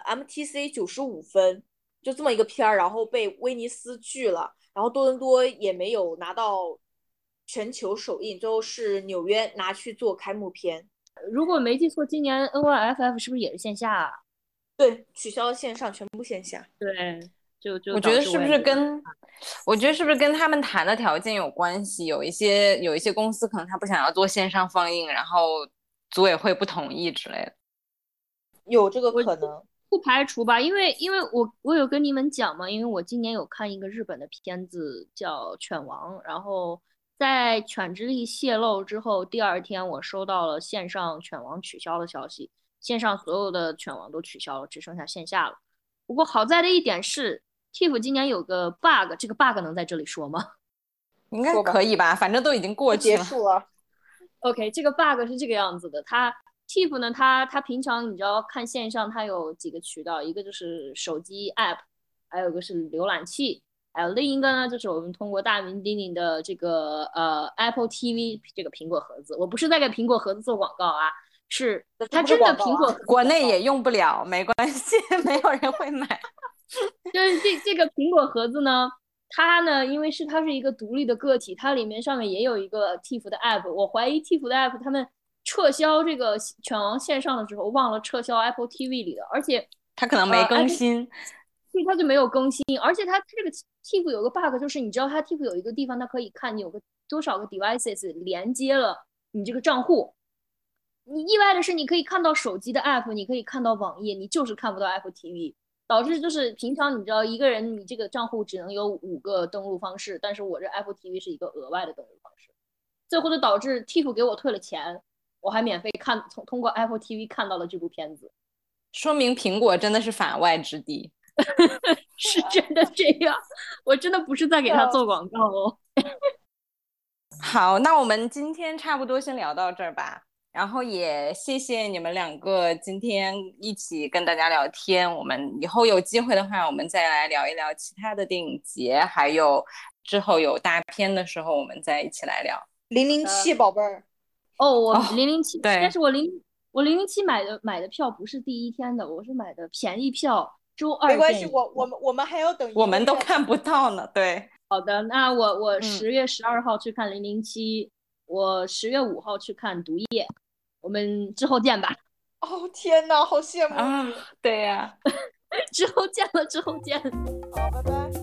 MTC 95分，就这么一个片儿，然后被威尼斯拒了，然后多伦多也没有拿到全球首映，最后是纽约拿去做开幕片。 如果没记错，今年 NYFF 是不是也是线下啊？ 对，取消线上，全部线下。 对，就我觉导得是不致我也没有。 是跟，我觉得是不是跟他们谈的条件有关系？有一些公司可能他不想要做线上放映，然后组委会不同意之类的。 有这个我可能。 不排除吧，因为我有跟你们讲嘛，因为我今年有看一个日本的片子叫《犬王》，然后在犬之力泄露之后，第二天我收到了线上犬王取消的消息，线上所有的犬王都取消了，只剩下线下了。不过好在的一点是，TIFF 今年有个 bug，这个 bug 能在这里说吗？ 应该说吧， 可以吧？反正都已经过去结了。 束了。 OK，这个 bug 是这个样子的，它 TIFF 呢，它平常你知道看线上，它有几个渠道，一个就是手机 app，还有一个是浏览器，还有另一个呢，就是我们通过大名鼎鼎的这个Apple TV 这个苹果盒子。我不是在给苹果盒子做广告啊，是它真的苹果盒子国内也用不了，没关系，没有人会买。 就是这个苹果盒子呢，它呢，因为它是一个独立的个体，它里面上面也有一个 TIFF 的 app。我怀疑 TIFF 的 app 他们撤销这个犬王线上的时候忘了撤销 Apple TV 里的，而且他可能没更新， 所以它就没有更新。而且它这个 TIFF 有个 bug，就是你知道它 TIFF 有一个地方它可以看你有个多少个 devices 连接了你这个账户。你意外的是，你可以看到手机的 app，你可以看到网页，你就是看不到 Apple TV。导致就是平常你知道一个人你这个账户只能有5个登录方式，但是我这 Apple TV 是一个额外的登录方式，最后就导致 TIFF 给我退了钱，我还免费通过 Apple TV 看到了这部片子。 说明苹果真的是法外之地。 是真的这样，我真的不是在给他做广告哦。 好，那我们今天差不多先聊到这儿吧。然后也谢谢你们两个今天一起跟大家聊天。我们以后有机会的话，我们再来聊一聊其他的电影节，还有之后有大片的时候，我们再一起来聊。 007宝贝儿。 哦，我007， 对， 但是我007买的票不是第一天的，我是买的便宜票，周二。 没关系，我们还要等， 我们都看不到呢。对， 好的，那我10月12号去看007，我10月5号去看毒液，我们之后见吧。 哦天哪，好羡慕你。 对呀， 之后见了，之后见。 好，拜拜。